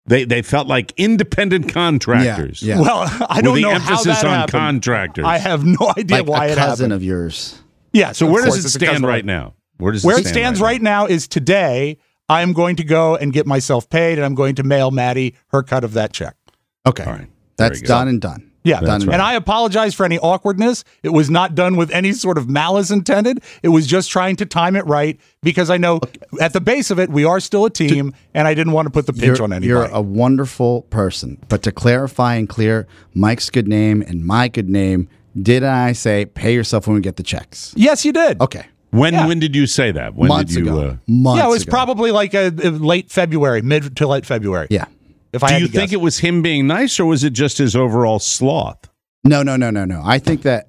They they felt like independent contractors.
Yeah, yeah.
Well, I don't
with
know
the
how
emphasis
that
on
happened.
contractors.
I have no idea
Like
why
a
it
cousin
happened.
of yours.
Yeah.
so
of
where does
course,
it
it's a cousin
stand
of-
right now? Where does
Where
it
it
stand
stands
right,
right now is today. I am going to go and get myself paid, and I'm going to mail Maddie her cut of that check.
Okay.
All right.
That's
good.
done and done.
Yeah,
Done
and
and
I apologize for any awkwardness. It was not done with any sort of malice intended. It was just trying to time it right because I know at the base of it we are still a team, and I didn't want to put the pinch
you're,
on anybody.
You're a wonderful person. But to clarify and clear Mike's good name and my good name, did I say pay yourself when we get the checks?
Yes, you did.
Okay.
When
Yeah.
when did you say that? When
Months
did you?
ago.
Uh,
Months
yeah, it was
ago.
probably like a, a late February, mid to late February.
Yeah.
If I
do
had
you
to
think
guess.
it was him being nice, or was it just his overall sloth?
No, no, no, no, no. I think that.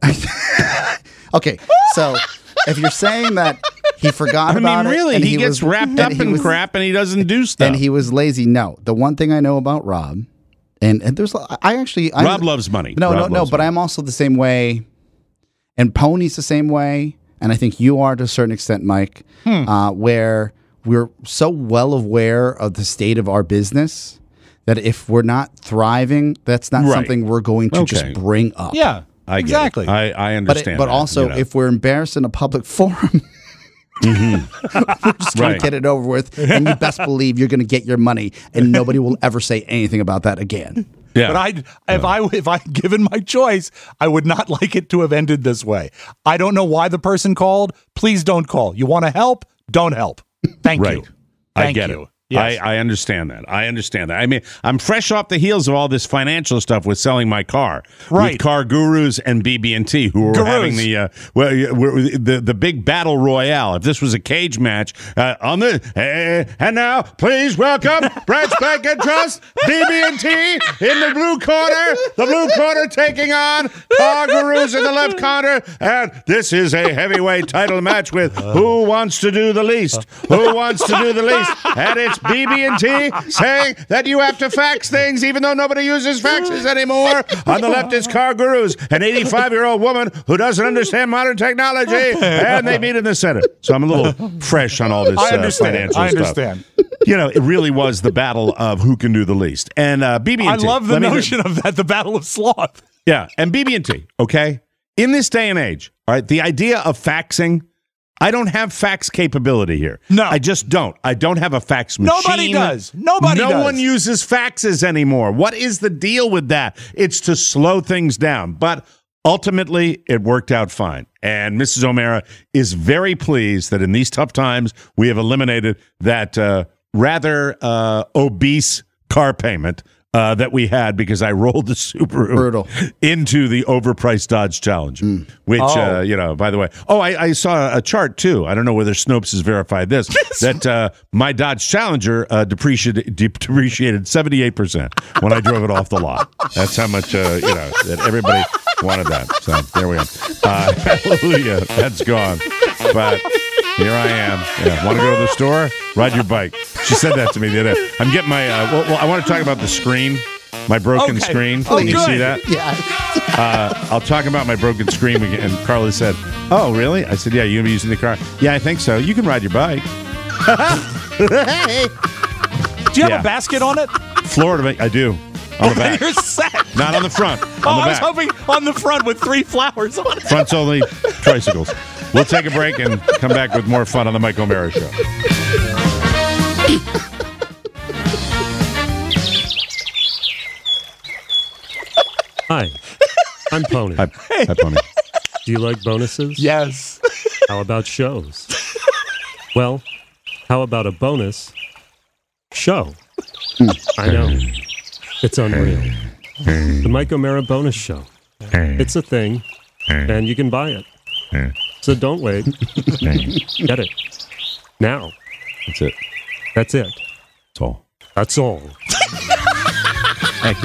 Okay, so if you're saying that he forgot
I
about
mean,
it,
really,
and
he, gets
was-
wrapped
and
up
he
in
was-
crap and he doesn't do stuff.
and he was lazy. No, the one thing I know about Rob, and, and there's, I actually, I'm,
Rob loves money.
No,
Rob
no, no.
loves
But
money.
I'm also the same way, and Pony's the same way, and I think you are to a certain extent, Mike,
Hmm.
uh, where we're so well aware of the state of our business that if we're not thriving, that's not
Right.
something we're going to
Okay.
just bring up.
Yeah,
I get it.
exactly.
I, I
But, it,
understand.
but
that,
also,
you know.
if we're embarrassed in a public forum, we're just going
Mm-hmm. Right.
to get it over with, and you best believe you're going to get your money, and nobody will ever say anything about that again.
yeah.
But I, if I, if I given my choice, I would not like it to have ended this way. I don't know why the person called. Please don't call. You want to help? Don't help. Thank
Right.
you.
I
Thank
get
you.
it.
Yes.
I, I understand that. I understand that. I mean, I'm fresh off the heels of all this financial stuff with selling my car,
Right.
With Car Gurus and B B and T, who were
Gurus.
having the uh, well, we're- the the big battle royale. If this was a cage match, uh, on the uh, and now please welcome Branch Bank and Trust B B and T in the blue corner. The blue corner taking on Car Gurus in the left corner, and this is a heavyweight title match with who wants to do the least, who wants to do the least, and it's B B and T saying that you have to fax things even though nobody uses faxes anymore. On the left is Car Gurus, an eighty-five-year-old woman who doesn't understand modern technology, and they meet in the center. So I'm a little fresh on all this
I
uh,
understand.
financial
I
stuff.
understand.
You know, it really was the battle of who can do the least. And uh, B B
I
and T.
love the
let me-
notion of that, the battle of sloth.
Yeah, and B B and T, okay? In this day and age, all right, the idea of faxing, I don't have fax capability here.
No.
I just don't. I don't have a fax machine.
Nobody does. Nobody
no
does.
one uses faxes anymore. What is the deal with that? It's to slow things down. But ultimately, it worked out fine. And Missus O'Mara is very pleased that in these tough times, we have eliminated that uh, rather uh, obese car payment Uh, that we had because I rolled the Subaru
Brutal.
into the overpriced Dodge Challenger, which,
Oh.
uh, you know, by the way, oh, I, I saw a chart too. I don't know whether Snopes has verified this, that uh, my Dodge Challenger uh, depreciated, de- depreciated seventy-eight percent when I drove it off the lot. That's how much, uh, you know, that everybody wanted that. So there we are. Uh, hallelujah. That's gone. But here I am. Yeah. Want to go to the store? Ride your bike. She said that to me the other day. I'm getting my, uh, well, well, I want to talk about the screen, my broken
Okay.
screen.
Oh,
Can you
good.
see that?
Yeah.
Uh, I'll talk about my broken screen again. And Carla said, "Oh, really?" I said, "Yeah, you're gonna be using the car." "Yeah, I think so. You can ride your bike."
Do you have
Yeah.
a basket on it?
Florida, I do. On the back,
You're set.
not on the front. On
Oh,
the
I was
back.
hoping on the front with three flowers on it.
Front's only tricycles. We'll take a break and come back with more fun on the Mike O'Mara Show.
Hi, I'm Pony.
Hi, hi, Pony.
Do you like bonuses?
Yes.
How about shows? Well, how about a bonus show? I know. It's unreal. The Mike O'Mara Bonus Show. It's a thing, and you can buy it. So don't wait. Get it. Now.
That's it.
That's it.
That's all.
That's all.
Thank you.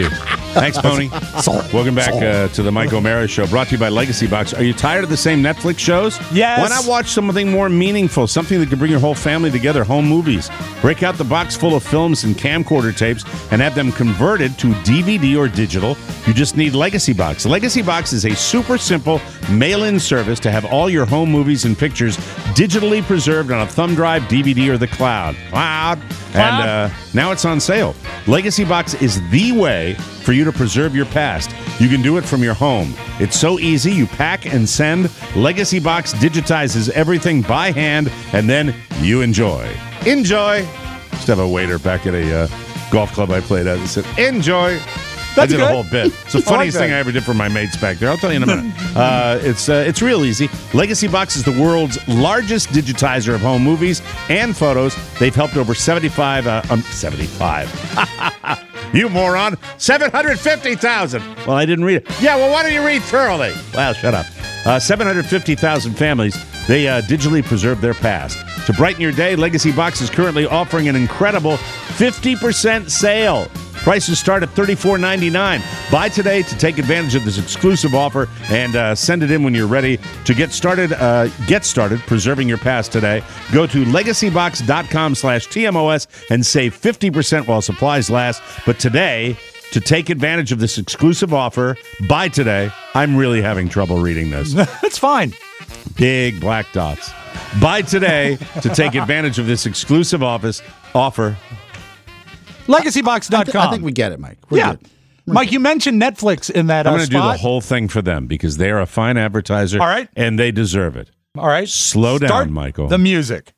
Thanks, Pony.
Salt.
Welcome back
Salt.
uh, to the Mike O'Mara Show, brought to you by Legacy Box. Are you tired of the same Netflix shows?
Yes.
Why not watch something more meaningful, something that can bring your whole family together, home movies? Break out the box full of films and camcorder tapes and have them converted to D V D or digital. You just need Legacy Box. Legacy Box is a super simple mail-in service to have all your home movies and pictures digitally preserved on a thumb drive, D V D, or the cloud. Cloud. And uh, now it's on sale. Legacy Box is the way for you to preserve your past. You can do it from your home. It's so easy. You pack and send. Legacy Box digitizes everything by hand, and then you enjoy. Enjoy. Just have a waiter back at a uh, golf club I played at and said, enjoy. I did
good.
a whole bit. It's the
I like
funniest
that.
thing I ever did for my mates back there. I'll tell you in a minute. uh, it's uh, it's real easy. Legacy Box is the world's largest digitizer of home movies and photos. They've helped over seventy-five, uh, um, seventy-five. You moron! seven hundred fifty thousand. Well, I didn't read it. Yeah, well, why don't you read thoroughly? Well, shut up. Uh, seven hundred fifty thousand families. They uh, digitally preserve their past. To brighten your day, Legacy Box is currently offering an incredible fifty percent sale. Prices start at thirty-four ninety-nine. Buy today to take advantage of this exclusive offer and uh, send it in when you're ready. To get started, uh, get started preserving your past today. Go to legacybox.com slash TMOS and save fifty percent while supplies last. But today, to take advantage of this exclusive offer, buy today. I'm really having trouble reading this.
It's fine.
Big black dots. Buy today to take advantage of this exclusive office offer.
Legacybox dot com.
I think we get it, Mike. We're
yeah.
good.
Mike, you mentioned Netflix in that
I'm
uh,
going to do the
spot.
whole thing for them because they are a fine advertiser.
All right.
And they deserve it.
All right.
Slow down,
Start
Michael.
The music.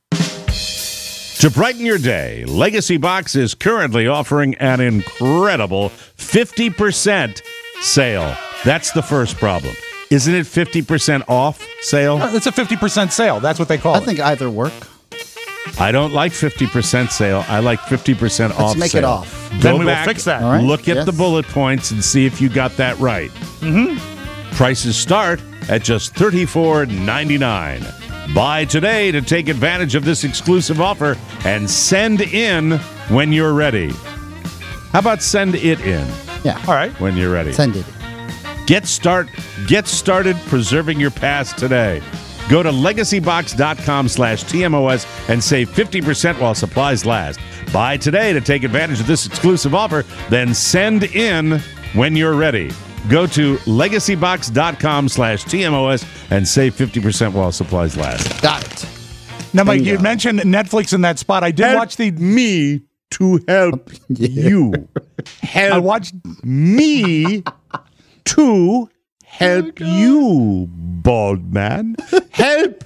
To brighten your day, Legacy Box is currently offering an incredible fifty percent sale. That's the first problem. Isn't it fifty percent off sale?
Uh, It's a fifty percent sale. That's what they call
I
it.
think either work.
I don't like fifty percent sale. I like fifty percent
Let's
off
make
sale.
it off.
Go
Then we will
back,
fix that.
All right.
Look at
Yes.
the bullet points and see if you got that right. Mm-hmm. Prices start at just thirty-four ninety-nine. Buy today to take advantage of this exclusive offer and send in when you're ready. How about send it in
Yeah.
All right.
when you're ready?
Send it.
Get start get started preserving your past today. Go to legacybox.com slash TMOS and save fifty percent while supplies last. Buy today to take advantage of this exclusive offer, then send in when you're ready. Go to legacybox.com slash TMOS and save fifty percent while supplies last.
Got it.
Now, Mike, you
Bingo.
mentioned Netflix in that spot. I did
Help
watch the.
me to help you. Help
I watched.
me to help you, bald man. Help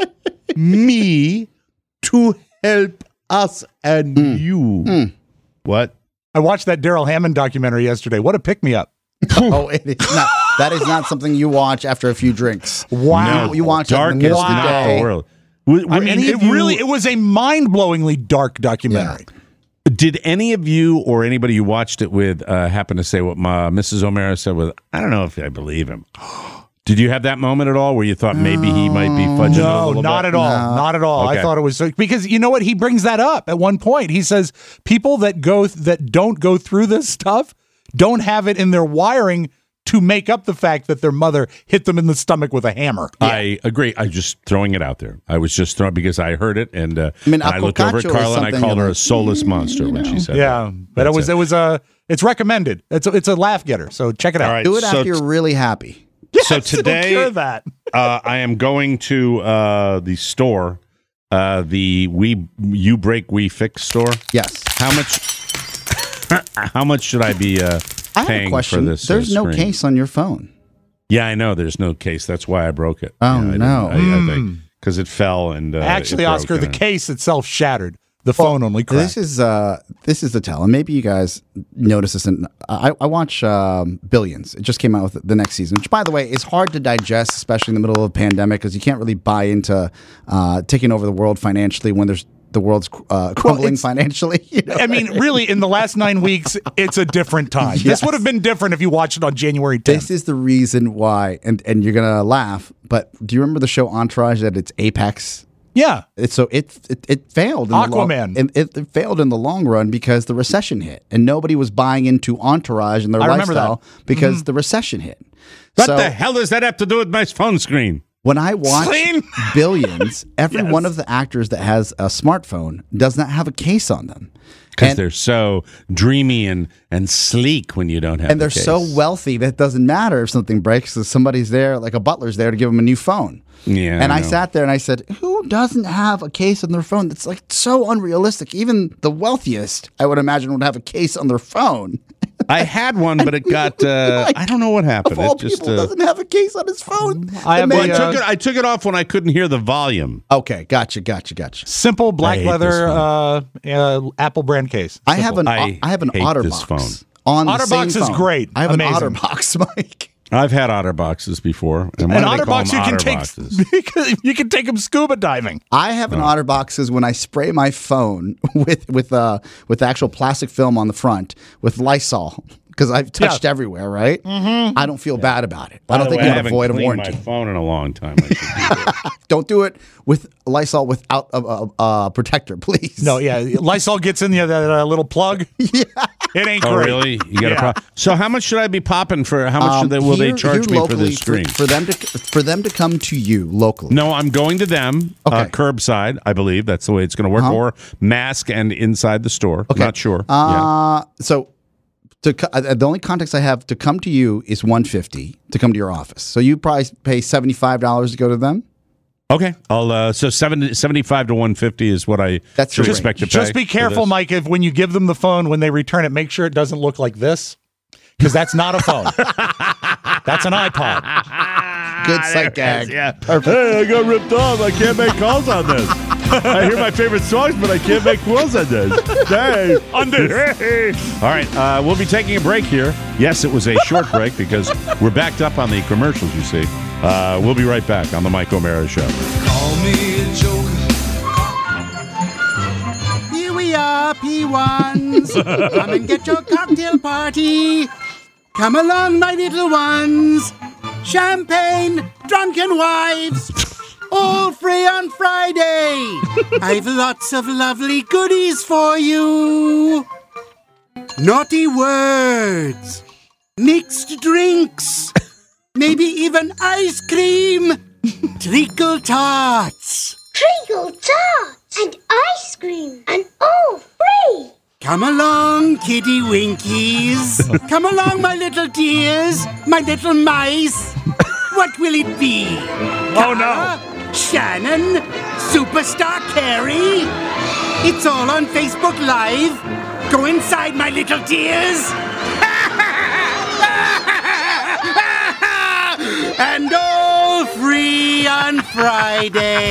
me to help us and you. What?
I watched that Daryl Hammond documentary yesterday. What a pick me up!
Oh, it is not. That is not something you watch after a few drinks.
Wow.
You, you watch it in
Darkest
the middle of the
night in
day.
the world. Were, were
I mean,
any
it
of you-
really it was a mind blowingly dark documentary.
Did any of you or anybody you watched it with uh, happen to say what my Missus O'Mara said with, I don't know if I believe him. Did you have that moment at all where you thought maybe he might be fudging it a
No,
little
not
bit?
at all. Not at all.
Okay.
I thought it was so, because you know what? He brings that up at one point. He says people that go that don't go through this stuff don't have it in their wiring to make up the fact that their mother hit them in the stomach with a hammer.
I agree. I just throwing it out there. I was just throwing because I heard it, and uh,
I mean,
and I looked over at
Aquacacho is
Carla and I
something
called her
like,
a soulless monster when she said,
Yeah,
that.
but it
That's
was it was a it's recommended. It's a, it's a laugh getter. So check it out.
All right.
Do it
So
after you're
t-
really happy.
Yes,
So
it'll
today-
cure that.
uh, I am going to uh, the store, uh, the We You Break We Fix store.
Yes.
How much? How much should I be uh,
I have
paying
a question.
for this?
There's
uh,
no
screen?
case on your phone.
Yeah, I know. There's no case. That's why I broke it.
Oh,
Yeah, I didn't-
no.
I, I think because it fell and uh,
Actually,
it broke
Oscar, the
and-
case itself shattered. The phone only cracked.
This is uh, this is the tell, and maybe you guys notice this. In, I, I watch um, Billions. It just came out with the next season, which, by the way, is hard to digest, especially in the middle of a pandemic, because you can't really buy into uh, taking over the world financially when there's the world's uh, crumbling
it's-
financially. You know?
I mean, really, in the last nine weeks, it's a different time. This
Yes.
would have been different if you watched it on January tenth.
This is the reason why, and and you're gonna laugh, but do you remember the show Entourage? That it's Apex
Yeah.
It, so it, it it failed. In
Aquaman.
The long, it, it failed in the long run because the recession hit, and nobody was buying into Entourage and their
I remember
lifestyle
that.
because
Mm-hmm.
the recession hit.
What
So-
the hell does that have to do with my phone screen?
When I watch
Clean.
Billions, every
Yes.
one of the actors that has a smartphone does not have a case on them.
Because
And-
they're so dreamy and, and sleek when you don't have
and they're
the case.
so wealthy that it doesn't matter if something breaks because somebody's there, like a butler's there to give them a new phone.
Yeah,
and
I
I,
know.
sat there and I said, who doesn't have a case on their phone? That's like so unrealistic. Even the wealthiest, I would imagine, would have a case on their phone.
I had one, but it got, uh, I don't know what happened.
Of all
it just,
people,
uh,
doesn't have a case on his phone.
I have
The
well,
the,
I,
man-
took it, I took it off when I couldn't hear the volume.
okay, gotcha, gotcha, gotcha.
Simple black
I hate
leather
this
uh, uh, Apple brand case.
I have an
I
I, have an
hate this
OtterBox
phone.
on the
OtterBox
same
is
phone.
great.
I have
Amazing.
an OtterBox, Mike.
I've had OtterBoxes before. And, why
And
do they call
OtterBox,
them
you can
OtterBoxes?
take you can take them scuba diving.
I have an OtterBox is when I spray my phone with with uh with actual plastic film on the front with Lysol because I've touched
Yeah.
everywhere, right? Mm-hmm. I don't feel bad about it. I
By
don't
the
think
way,
you
I
can
haven't
avoid a
cleaned
warranty.
my phone in a long time. I should do that.
Don't do it with Lysol without a, a, a protector, please.
No, yeah, Lysol gets in there that uh, little plug.
yeah,
it ain't
Oh,
great.
really? You got a
Yeah.
problem. So, how much should I be popping for? How much
Um,
should they, will
here-
they charge
here
me for
locally,
this screen?
For, them to for them to come to you locally.
No, I'm going to them. Uh,
Okay.
curbside, I believe that's the way it's going to work,
Uh-huh.
or mask and inside the store.
Okay.
Not sure. yeah.
Uh, so to co- uh, the only context I have to come to you is one fifty to come to your office. So you probably pay seventy five dollars to go to them.
Okay, I'll uh, so seventy, seventy-five to one fifty is what I
That's
should
your
expect to pay.
Just be
for
careful,
this.
Mike, if when you give them the phone, when they return it, make sure it doesn't look like this, because that's not a phone. That's an iPod.
Good sight gag.
Yeah. Hey, I got ripped off. I can't make calls on this. I hear my favorite songs, but I can't make calls on this. Hey, on this. All right, uh, we'll be taking a break here. Yes, it was a short break because we're backed up on the commercials, you see. Uh, we'll be right back on the Mike O'Mara Show.
Call me a joker.
Here we are, P ones. Come and get your cocktail party. Come along, my little ones. Champagne, drunken wives. All free on Friday. I've lots of lovely goodies for you. Naughty words. Mixed drinks. Maybe even ice cream. Treacle tarts.
Treacle tarts and ice cream and all free.
Come along, kitty winkies. Come along, my little dears, my little mice. What will it be?
Oh, no.
Cara? Shannon? Superstar Carrie? It's all on Facebook Live. Go inside, my little dears. And all free on Friday.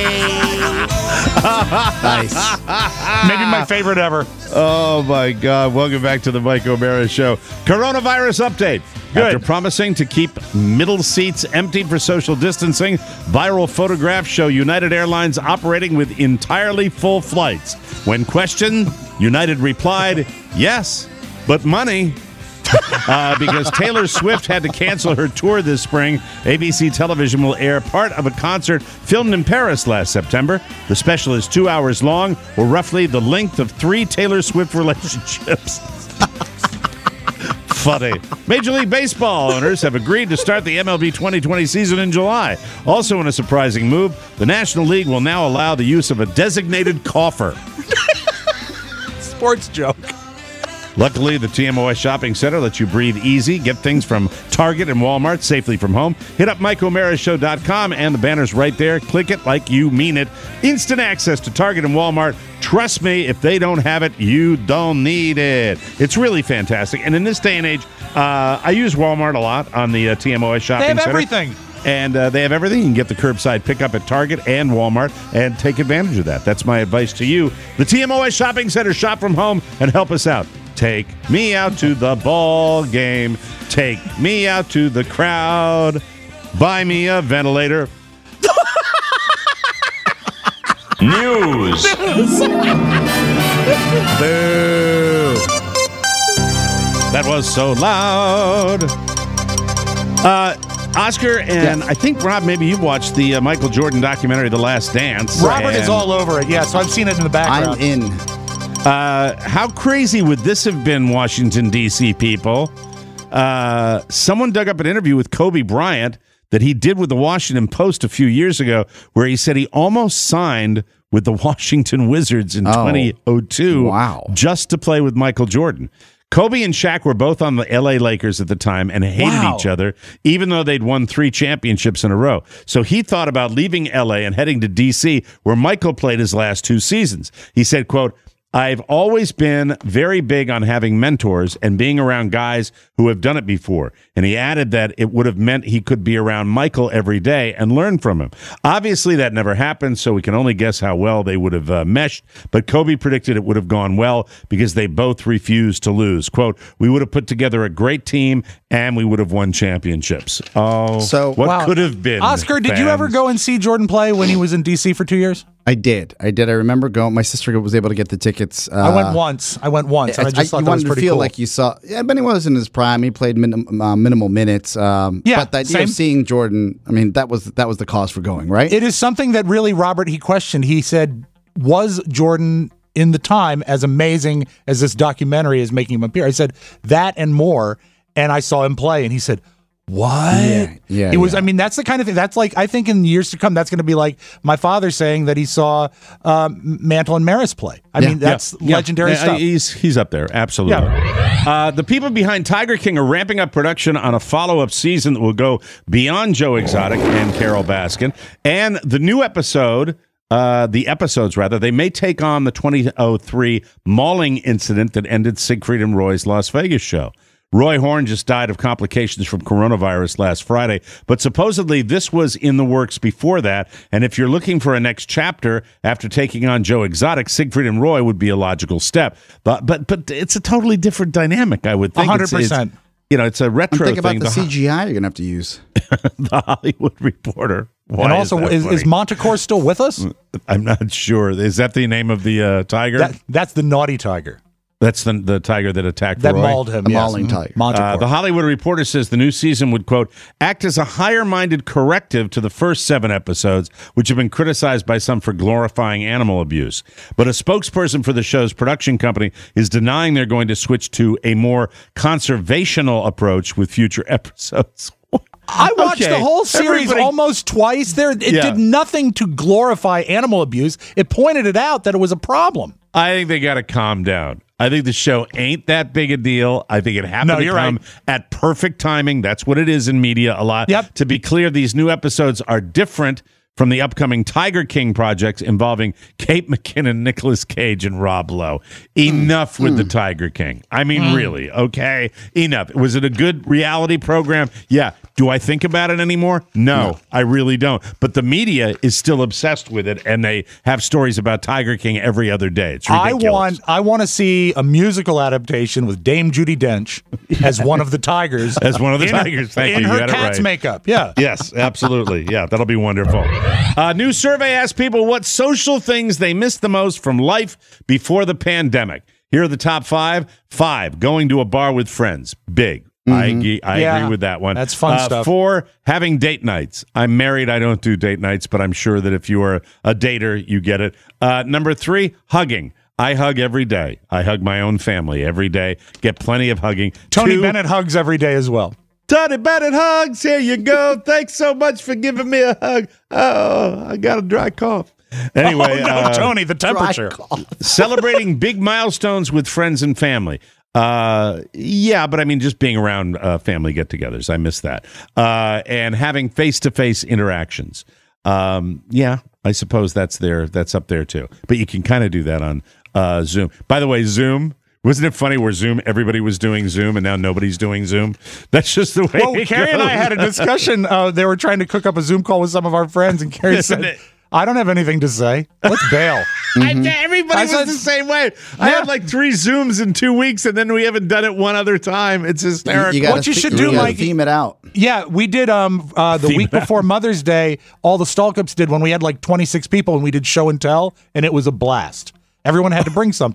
Nice. Maybe my favorite ever.
Oh, my God. Welcome back to the Mike O'Mara Show. Coronavirus update.
Good.
After promising to keep middle seats empty for social distancing, viral photographs show United Airlines operating with entirely full flights. When questioned, United replied, yes, but money. uh, because Taylor Swift had to cancel her tour this spring, A B C Television will air part of a concert filmed in Paris last September. The special is two hours long, or roughly the length of three Taylor Swift relationships. Funny. Major League Baseball owners have agreed to start the M L B twenty twenty season in July. Also in a surprising move, the National League will now allow the use of a designated cougher.
Sports joke.
Luckily, the T M O S Shopping Center lets you breathe easy, get things from Target and Walmart safely from home. Hit up Mike O'Mara Show dot com, and the banner's right there. Click it like you mean it. Instant access to Target and Walmart. Trust me, if they don't have it, you don't need it. It's really fantastic. And in this day and age, uh, I use Walmart a lot on the uh, T M O S Shopping
They have
Center.
everything.
And uh, they have everything. You can get the curbside pickup at Target and Walmart and take advantage of that. That's my advice to you. The T M O S Shopping Center. Shop from home and help us out. Take me out to the ball game. Take me out to the crowd. Buy me a ventilator. News. Boo. That was so loud. Uh, Oscar, and I think, Rob, maybe you've watched the uh, Michael Jordan documentary, The Last Dance.
Robert
and,
is all over it. Yeah, so I've seen it in the background.
I'm in.
Uh, how crazy would this have been, Washington, D C people? Uh, someone dug up an interview with Kobe Bryant that he did with the Washington Post a few years ago, where he said he almost signed with the Washington Wizards in
Oh.
twenty oh two
Wow.
just to play with Michael Jordan. Kobe and Shaq were both on the L A Lakers at the time and hated
Wow.
each other, even though they'd won three championships in a row. So he thought about leaving L A and heading to D C, where Michael played his last two seasons. He said, quote, I've always been very big on having mentors and being around guys who have done it before. And he added that it would have meant he could be around Michael every day and learn from him. Obviously, that never happened, so we can only guess how well they would have uh, meshed. But Kobe predicted it would have gone well because they both refused to lose. Quote, we would have put together a great team and we would have won championships. Oh,
So-
what
Wow.
could have been?
Oscar, did you
fans?
ever go and see Jordan play when he was in D C for two years?
I did. I did. I remember going. My sister was able to get the tickets. Uh,
I went once. I went once, and I
I-
just thought
you
that was
wanted to
pretty
feel
cool.
like you saw. Yeah, but he was in his prime. He played minim, uh, minimal minutes. Um,
Yeah,
but the idea
same.
of seeing Jordan, I mean, that was that was the cause for going, right?
It is something that really Robert he questioned. He said, "Was Jordan in the time as amazing as this documentary is making him appear?" I said that and more, and I saw him play, and he said, "What?"
Yeah, yeah,
It was.
yeah.
I mean, that's the kind of thing. That's like I think in years to come, that's going to be like my father saying that he saw um, Mantle and Maris play. I
Yeah.
mean, that's
Yeah.
legendary
Yeah,
stuff.
He's he's up there, absolutely. Uh, the people behind Tiger King are ramping up production on a follow-up season that will go beyond Joe Exotic and Carol Baskin. And the new episode, uh, the episodes rather, they may take on the twenty oh three mauling incident that ended Siegfried and Roy's Las Vegas show. Roy Horn just died of complications from coronavirus last Friday, but supposedly this was in the works before that. And if you're looking for a next chapter after taking on Joe Exotic, Siegfried and Roy would be a logical step. But but but it's a totally different dynamic, I would think.
one hundred
It's- it's-
percent.
You know, it's a retro
Think about
thing.
the
Ho-
C G I you're gonna have to use.
the Hollywood Reporter. Why
and
is
also,
that
is, is,
funny?
Montecore still with us?
I'm not sure. Is that the name of the uh, tiger?
That, that's the naughty tiger
That's the the tiger that attacked
that
Roy?
mauled him.
The
yes.
mauling
Mhm.
tiger.
Montecore.
Uh, the Hollywood Reporter says the new season would, quote, act as a higher-minded corrective to the first seven episodes, which have been criticized by some for glorifying animal abuse. But a spokesperson for the show's production company is denying they're going to switch to a more conservational approach with future episodes.
I watched
Okay,
the whole series
everybody-
almost twice. There, it
Yeah.
did nothing to glorify animal abuse. It pointed it out that it was a problem.
I think they got to calm down. I think the show ain't that big a deal. I think it happened
No,
to
you're
come
right.
at perfect timing. That's what it is in media a lot.
Yep.
To be clear, these new episodes are different from the upcoming Tiger King projects involving Kate McKinnon, Nicolas Cage, and Rob Lowe. Enough with the Tiger King. I mean, really, okay? Enough. Was it a good reality program? Yeah. Do I think about it anymore? No,
No.
I really don't. But the media is still obsessed with it, and they have stories about Tiger King every other day. It's
I
ridiculous.
want, I want to see a musical adaptation with Dame Judi Dench as one of the tigers,
As one of the
in-
tigers. Thank
in
you. You
her
got it
cat's
right.
makeup. Yeah.
Yes, absolutely. Yeah, that'll be wonderful. A new survey asks people what social things they missed the most from life before the pandemic. Here are the top five. Five, going to a bar with friends. Big. I, agree, I
Yeah,
agree with that one.
that's fun
Uh,
stuff.
Four, having date nights. I'm married. I don't do date nights, but I'm sure that if you are a dater, you get it. Uh, number three, hugging. I hug every day. I hug my own family every day. Get plenty of hugging.
Tony
Two,
Bennett hugs every day as well.
Tony Bennett hugs. Here you go. Thanks so much for giving me a hug. Oh, I got a dry cough. Anyway,
oh, no,
uh,
Tony, the temperature.
celebrating big milestones with friends and family. Uh, yeah, but I mean, just being around uh, family get-togethers. I miss that. Uh, and having face-to-face interactions. Um, yeah, I suppose that's there. That's up there too. But you can kind of do that on uh, Zoom. By the way, Zoom. Wasn't it funny where Zoom, everybody was doing Zoom and now nobody's doing Zoom? That's just the way
Well,
it
Carrie and I
goes.
had a discussion. Uh, they were trying to cook up a Zoom call with some of our friends, and Carrie
Isn't
said,
it?
I don't have anything to say. Let's bail.
I, everybody
I
was
said-
the same way. I had like three Zooms in two weeks, and then we haven't done it one other time. It's hysterical.
You gotta
What you
th-
should
you
do,
gotta
Mike-
theme it out.
Yeah, we did um uh, the
Theme
week
out.
before Mother's Day. All the Stalkups did when we had like twenty-six people, and we did show and tell, and it was a blast. Everyone had to bring something.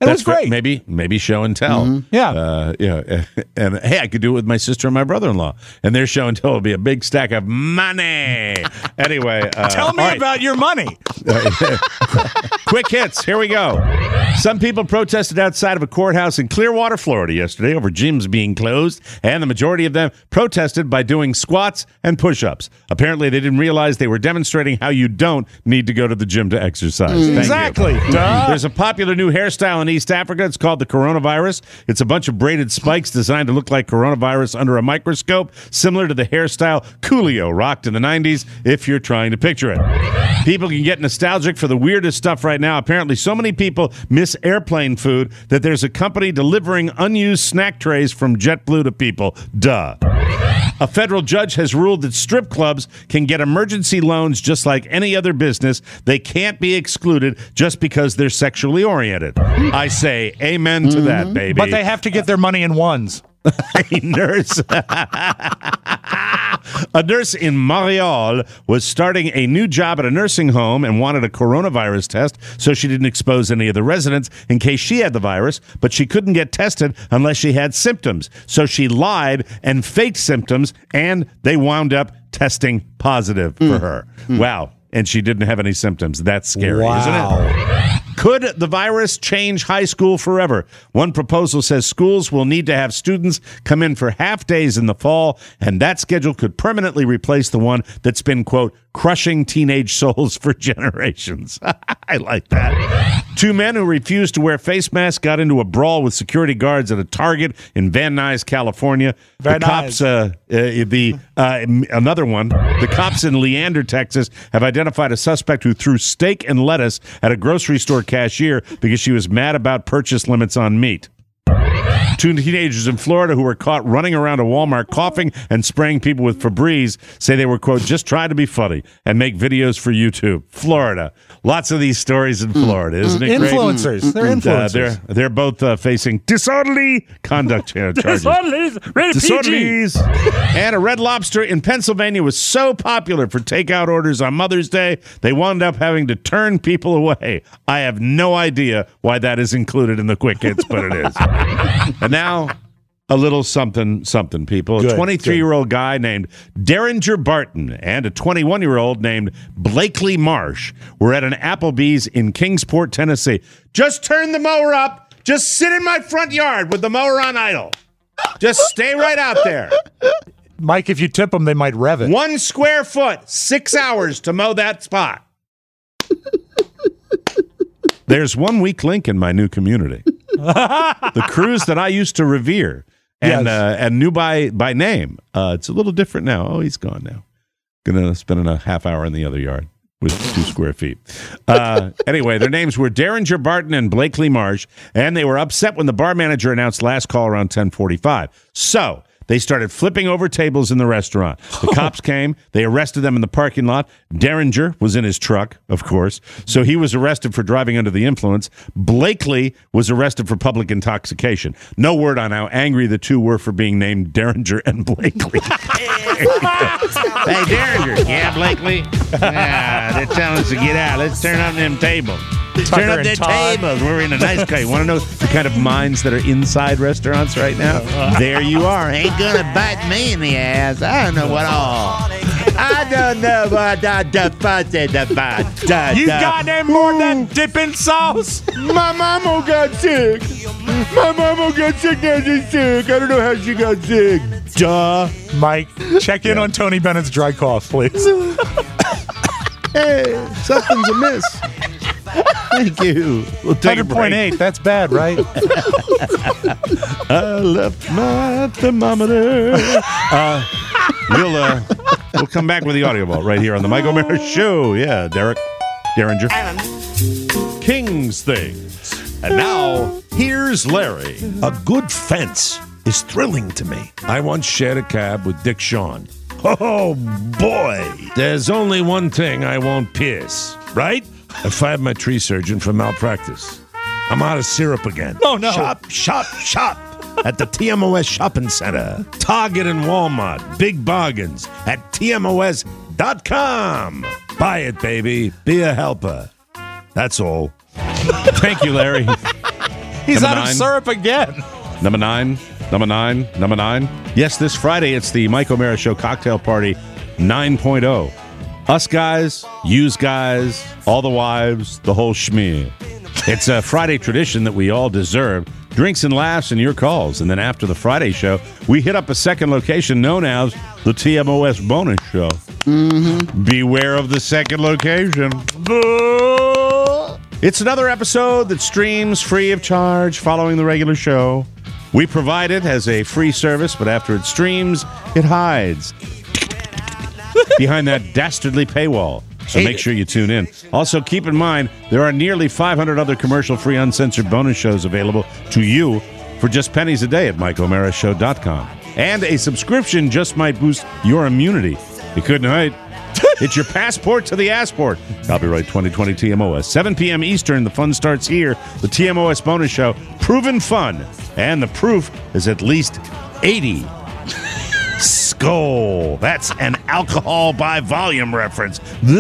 It was great.
Maybe, maybe show and tell.
Mm-hmm. Yeah.
Uh, yeah. And hey, I could do it with my sister and my brother-in-law. And their show and tell will be a big stack of money. Anyway. Uh,
Tell me
all right.
about your money.
Quick hits. Here we go. Some people protested outside of a courthouse in Clearwater, Florida yesterday over gyms being closed, and the majority of them protested by doing squats and push-ups. Apparently, they didn't realize they were demonstrating how you don't need to go to the gym to exercise. Thank you.
Exactly. Duh.
There's a popular new hairstyle in East Africa. It's called the coronavirus. It's a bunch of braided spikes designed to look like coronavirus under a microscope, similar to the hairstyle Coolio rocked in the nineties, if you're trying to picture it. People can get nostalgic for the weirdest stuff right now. Apparently, so many people miss airplane food that there's a company delivering unused snack trays from JetBlue to people. Duh. A federal judge has ruled that strip clubs can get emergency loans just like any other business. They can't be excluded just because they're sexually oriented. I say amen to that, baby.
But they have to get their money in ones.
A nurse, a nurse in Montreal was starting a new job at a nursing home and wanted a coronavirus test so she didn't expose any of the residents in case she had the virus, but she couldn't get tested unless she had symptoms. So she lied and faked symptoms, and they wound up testing positive for her. Wow. And she didn't have any symptoms. That's scary,
Wow.
isn't it? Could the virus change high school forever? One proposal says schools will need to have students come in for half days in the fall, and that schedule could permanently replace the one that's been, quote, crushing teenage souls for generations. I like that. Two men who refused to wear face masks got into a brawl with security guards at a Target in Van Nuys, California.
Van
the cops, uh, uh, the uh, another one, the cops in Leander, Texas, have identified a suspect who threw steak and lettuce at a grocery store cashier because she was mad about purchase limits on meat. Two teenagers in Florida who were caught running around a Walmart coughing and spraying people with Febreze say they were, quote, just trying to be funny and make videos for YouTube. Florida. Lots of these stories in Florida, isn't it great?
Influencers. They're
Uh,
influencers.
they're, they're both uh, facing disorderly conduct uh, charges.
Disorderlies. Rated P G.
Disorderlies. And a Red Lobster in Pennsylvania was so popular for takeout orders on Mother's Day, they wound up having to turn people away. I have no idea why that is included in the quick hits, but it is. And now, a little something, something, people.
Good,
a twenty-three-year-old guy named Derringer Barton and a twenty-one-year-old named Blakely Marsh were at an Applebee's in Kingsport, Tennessee. Just turn the mower up. Just sit in my front yard with the mower on idle. Just stay right out there.
Mike, if you tip them, they might rev it.
One square foot, six hours to mow that spot. There's one weak link in my new community. The crews that I used to revere and
Yes.
uh, and knew by by name. Uh, it's a little different now. Oh, he's gone now. Gonna spend a half hour in the other yard with two square feet. Uh, anyway, their names were Derringer Barton and Blakely Marsh, and they were upset when the bar manager announced last call around ten forty-five. So they started flipping over tables in the restaurant. The cops came. They arrested them in the parking lot. Derringer was in his truck, of course, so he was arrested for driving under the influence. Blakely was arrested for public intoxication. No word on how angry the two were for being named Derringer and Blakely. Hey, Derringer. Yeah, Blakely? Yeah, they're telling us to get out. Let's turn on them tables.
Tucker
Turn up
and
their
Todd.
tables. We're in a nice car. You want to know the kind of minds that are inside restaurants right now? There you are. Ain't gonna bite me in the ass. I don't know what all. I don't know what the the fuss is about.
You got any more than dipping sauce?
My mama got sick. My mama got sick. She's sick. I don't know how she got sick. Duh.
Mike, check in on Tony Bennett's dry cough, please.
Hey, something's amiss. Thank you. We'll take a
one hundred point eight.
break.
That's bad, right?
I left my thermometer. Uh, we'll uh, we'll come back with the audio vault right here on the Mike O'Mara Show. Yeah, Derek, Derringer, King's Things, and now here's Larry.
A good fence is thrilling to me. I once shared a cab with Dick Shawn. Oh, boy. There's only one thing I won't pierce, right? I fired my tree surgeon for malpractice. I'm out of syrup again.
Oh, no.
Shop, shop, shop at the T M O S Shopping Center. Target and Walmart. Big bargains at T M O S dot com. Buy it, baby. Be a helper. That's all.
Thank you, Larry.
He's
Number
out of
nine.
syrup again.
Number nine, number nine, number nine. Yes, this Friday it's the Mike O'Mara Show Cocktail Party nine point oh. Us guys, yous guys, all the wives, the whole schmear. It's a Friday tradition that we all deserve. Drinks and laughs and your calls. And then after the Friday show, we hit up a second location known as the T M O S Bonus Show.
Mm-hmm.
Beware of the second location. It's another episode that streams free of charge following the regular show. We provide it as a free service, but after it streams, it hides behind that dastardly paywall. So
Hate
make
it.
sure you tune in. Also, keep in mind, there are nearly five hundred other commercial-free, uncensored bonus shows available to you for just pennies a day at mike o'mara show dot com. And a subscription just might boost your immunity. You couldn't hide. It's your passport to the assport. Copyright twenty twenty T M O S. seven p.m. Eastern, the fun starts here. The T M O S Bonus Show. Proven fun. And the proof is at least eighty. Skull. That's an alcohol by volume reference.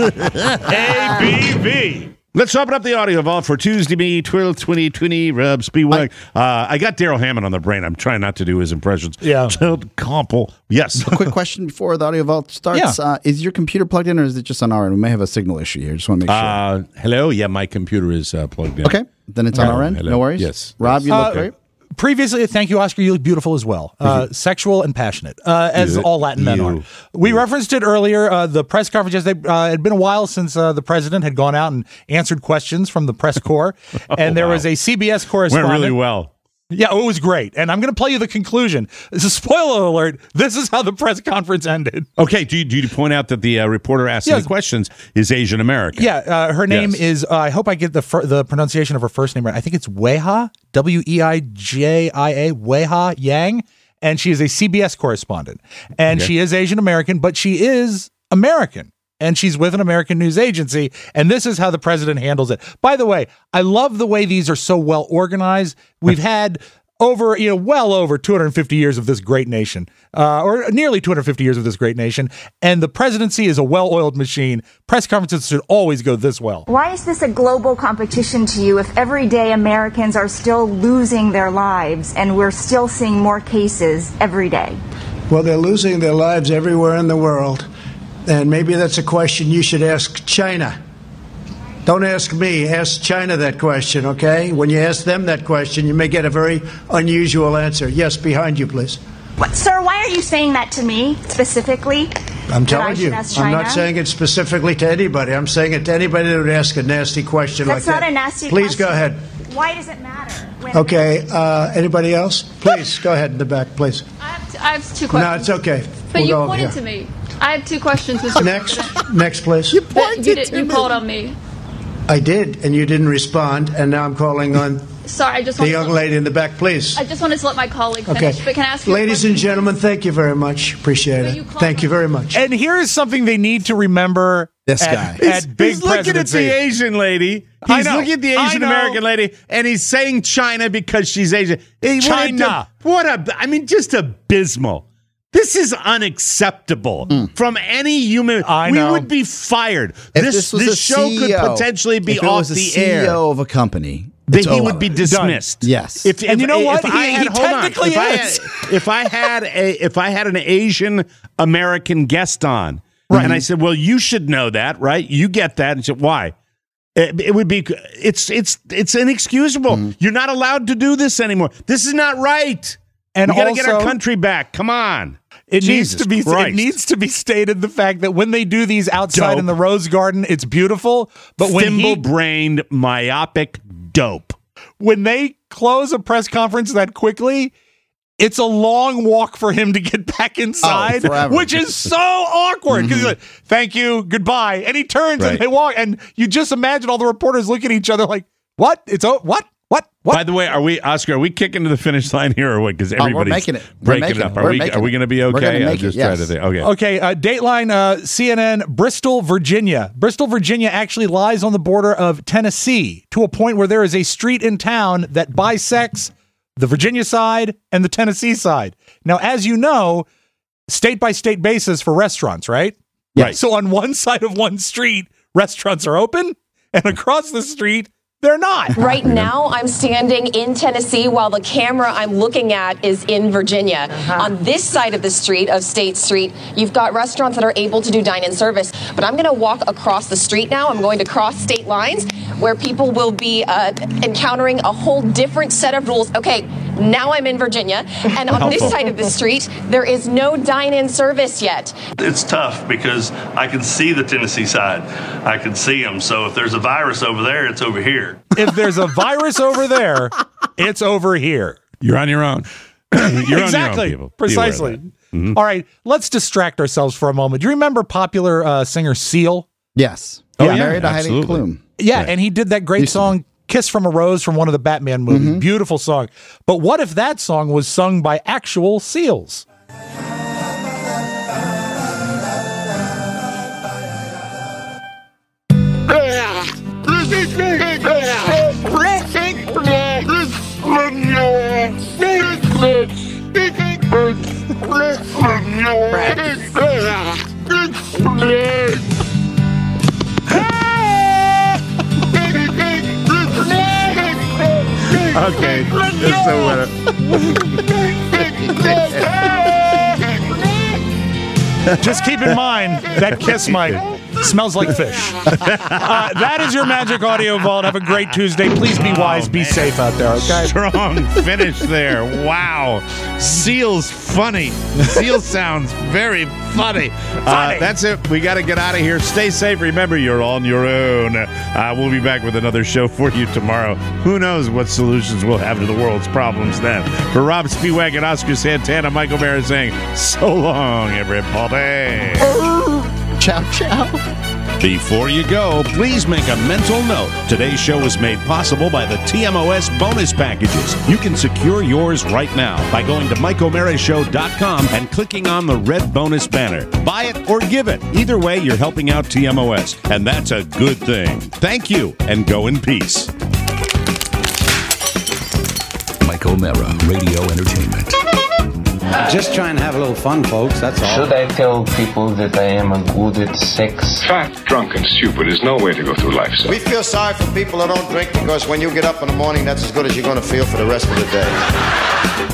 A B V. Let's open up the audio vault for Tuesday, May twelfth, twenty twenty. Rob Spiewak. Uh, I got Daryl Hammond on the brain. I'm trying not to do his impressions.
Yeah.
Child Comple. Yes.
A quick question before the audio vault starts.
Yeah.
Uh, is your computer plugged in or is it just on our end? We may have a signal issue here. Just want to make sure.
Uh, hello. Yeah, my computer is uh, plugged in.
Okay. Then it's on
Hello,
our end.
hello.
No worries.
Yes.
Rob, you look
Uh,
great.
Previously, thank you, Oscar. You look beautiful as well. Uh, sexual and passionate, uh, as
You-
all Latin men
you-
are. We referenced it earlier. Uh, the press conference yesterday. Uh, it had been a while since uh, the president had gone out and answered questions from the press corps, and there
wow.
was a C B S
Went
correspondent.
really well.
Yeah, it was great. And I'm going to play you the conclusion. This is a spoiler alert. This is how the press conference ended.
Okay. Do you, do you point out that the uh, reporter asking
Yes.
the questions is Asian American?
Yeah, uh, her name
Yes.
is, uh, I hope I get the fir- the pronunciation of her first name right. I think it's Weha, W E I J I A, Weha Yang. And she is a C B S correspondent. And
Okay.
she is Asian American, but she is American. And she's with an American news agency. And this is how the president handles it. By the way, I love the way these are so well organized. We've had over, you know, well over two hundred fifty years of this great nation, uh, or nearly two hundred fifty years of this great nation. And the presidency is a well-oiled machine. Press conferences should always go this well.
Why is this a global competition to you if everyday Americans are still losing their lives and we're still seeing more cases every day?
Well, they're losing their lives everywhere in the world. And maybe that's a question you should ask China. Don't ask me, ask China that question, okay? When you ask them that question, you may get a very unusual answer. Yes, behind you, please.
What, sir, why are you saying that to me specifically?
I'm
That I
telling
should
you.
ask
I'm not
China?
saying it specifically to anybody. I'm saying it to anybody that would ask a nasty question
That's
like
not
that.
a nasty
Please
question.
go ahead.
Why does it matter? When
Okay, uh, anybody else? Please, go ahead in the back, please.
I have, t- I have two
No,
questions.
it's okay.
But
We'll
you
go over
pointed
here.
to me. I have two questions, Mister
Next,
President.
next, please.
You, you, did, you called on me.
I did, and you didn't respond, and now I'm calling on
Sorry, I just
the
wanted
young
to,
lady in the back, please.
I just wanted to let my colleague
Okay.
finish. But can I ask you a
Ladies
question?
and gentlemen, thank you very much. Appreciate it. Thank you very much.
And here is something they need to remember.
This
at,
guy.
at
He's,
big
he's looking at
presidency.
the Asian lady.
I
He's
know.
looking at the
I
Asian
know.
American lady, and he's saying China because she's Asian. Hey, what a-
China.
What a, I mean, just abysmal. This is unacceptable from any human.
I
we
know.
would be fired.
If
this
this was
this
a
show
C E O,
could potentially be
if it
off
was a
the
C E O
air.
of a company,
That
it's
he
over.
would be dismissed.
Yes.
If,
And
if-
you know what?
If I
He-
had,
he
hold on.
technically
If I
is.
had, if I had a if I had an Asian American guest on, and I said, "Well, you should know that, right? You get that." And she said, "Why?" It, it would be. It's it's it's inexcusable. You're not allowed to do this anymore. This is not right.
And
we got to get our
also-
country back. Come on.
It
Jesus
needs to be.
Christ.
It needs to be stated the fact that when they do these outside
Dope.
in the Rose Garden, it's beautiful. But when he,
Thimble-brained, myopic dope.
when they close a press conference that quickly, it's a long walk for him to get back inside,
forever.
which is so awkward. Because he's like, "Thank you, goodbye," and he turns
Right.
and they walk, and you just imagine all the reporters look at each other like, "What? It's oh, what? What? What?"
By the way, are we Oscar? Are we kicking to the finish line here, or what? Because
Oh, we're
everybody's
making it. We're
breaking
making
it up.
it.
Are
We're
we?
making
Are we
it.
going to be
We're
okay?
gonna
I'm
make it,
just trying to
yes.
think. Okay.
Okay, uh, Dateline, uh, C N N, Bristol, Virginia. Bristol, Virginia actually lies on the border of Tennessee to a point where there is a street in town that bisects the Virginia side and the Tennessee side. Now, as you know, state by state basis for restaurants, right?
Right.
So on one side of one street, restaurants are open, and across the street, They're not.
Right now, I'm standing in Tennessee while the camera I'm looking at is in Virginia. Uh-huh. On this side of the street, of State Street, you've got restaurants that are able to do dine-in service. But I'm going to walk across the street now. I'm going to cross state lines where people will be uh, encountering a whole different set of rules. Okay, now I'm in Virginia. And on this side of the street, there is no dine-in service yet.
It's tough because I can see the Tennessee side. I can see them. So if there's a virus over there, it's over here.
If there's a virus over there, it's over here.
You're on your own. You're
exactly.
on your own, people.
Precisely.
Mm-hmm.
All right, let's distract ourselves for a moment. Do you remember popular uh, singer Seal?
Yes.
Oh,
yeah,
yeah,
married to Heidi
absolutely.
Klum.
Yeah,
Right.
and he did that great
Used to
song, Kiss from a Rose, from one of the Batman movies.
Mhm.
Beautiful song. But what if that song was sung by actual seals?
Okay. It's so
Just keep in mind that Kiss mic smells like fish. Uh, that is your Magic Audio Vault. Have a great Tuesday. Please be wise. Be safe out there, okay?
Strong finish there. Wow. Seal's funny. Seal sounds very funny. Uh, that's it. We got to get out of here. Stay safe. Remember, you're on your own. Uh, we'll be back with another show for you tomorrow. Who knows what solutions we'll have to the world's problems then. For Rob Spiewak and Oscar Santana, Michael Mara saying, so long, everybody.
Ciao, ciao.
Before you go, please make a mental note. Today's show was made possible by the T M O S bonus packages. You can secure yours right now by going to mike o'mara show dot com and clicking on the red bonus banner. Buy it or give it. Either way, you're helping out T M O S, and that's a good thing. Thank you, and go in peace.
Mike O'Mara, Radio Entertainment.
Just trying to have a little fun, folks, that's all.
Should I tell people that I am good at sex?
Fat, drunk, and stupid is no way to go through life, sir.
We feel sorry for people who don't drink because when you get up in the morning, that's as good as you're going to feel for the rest of the day.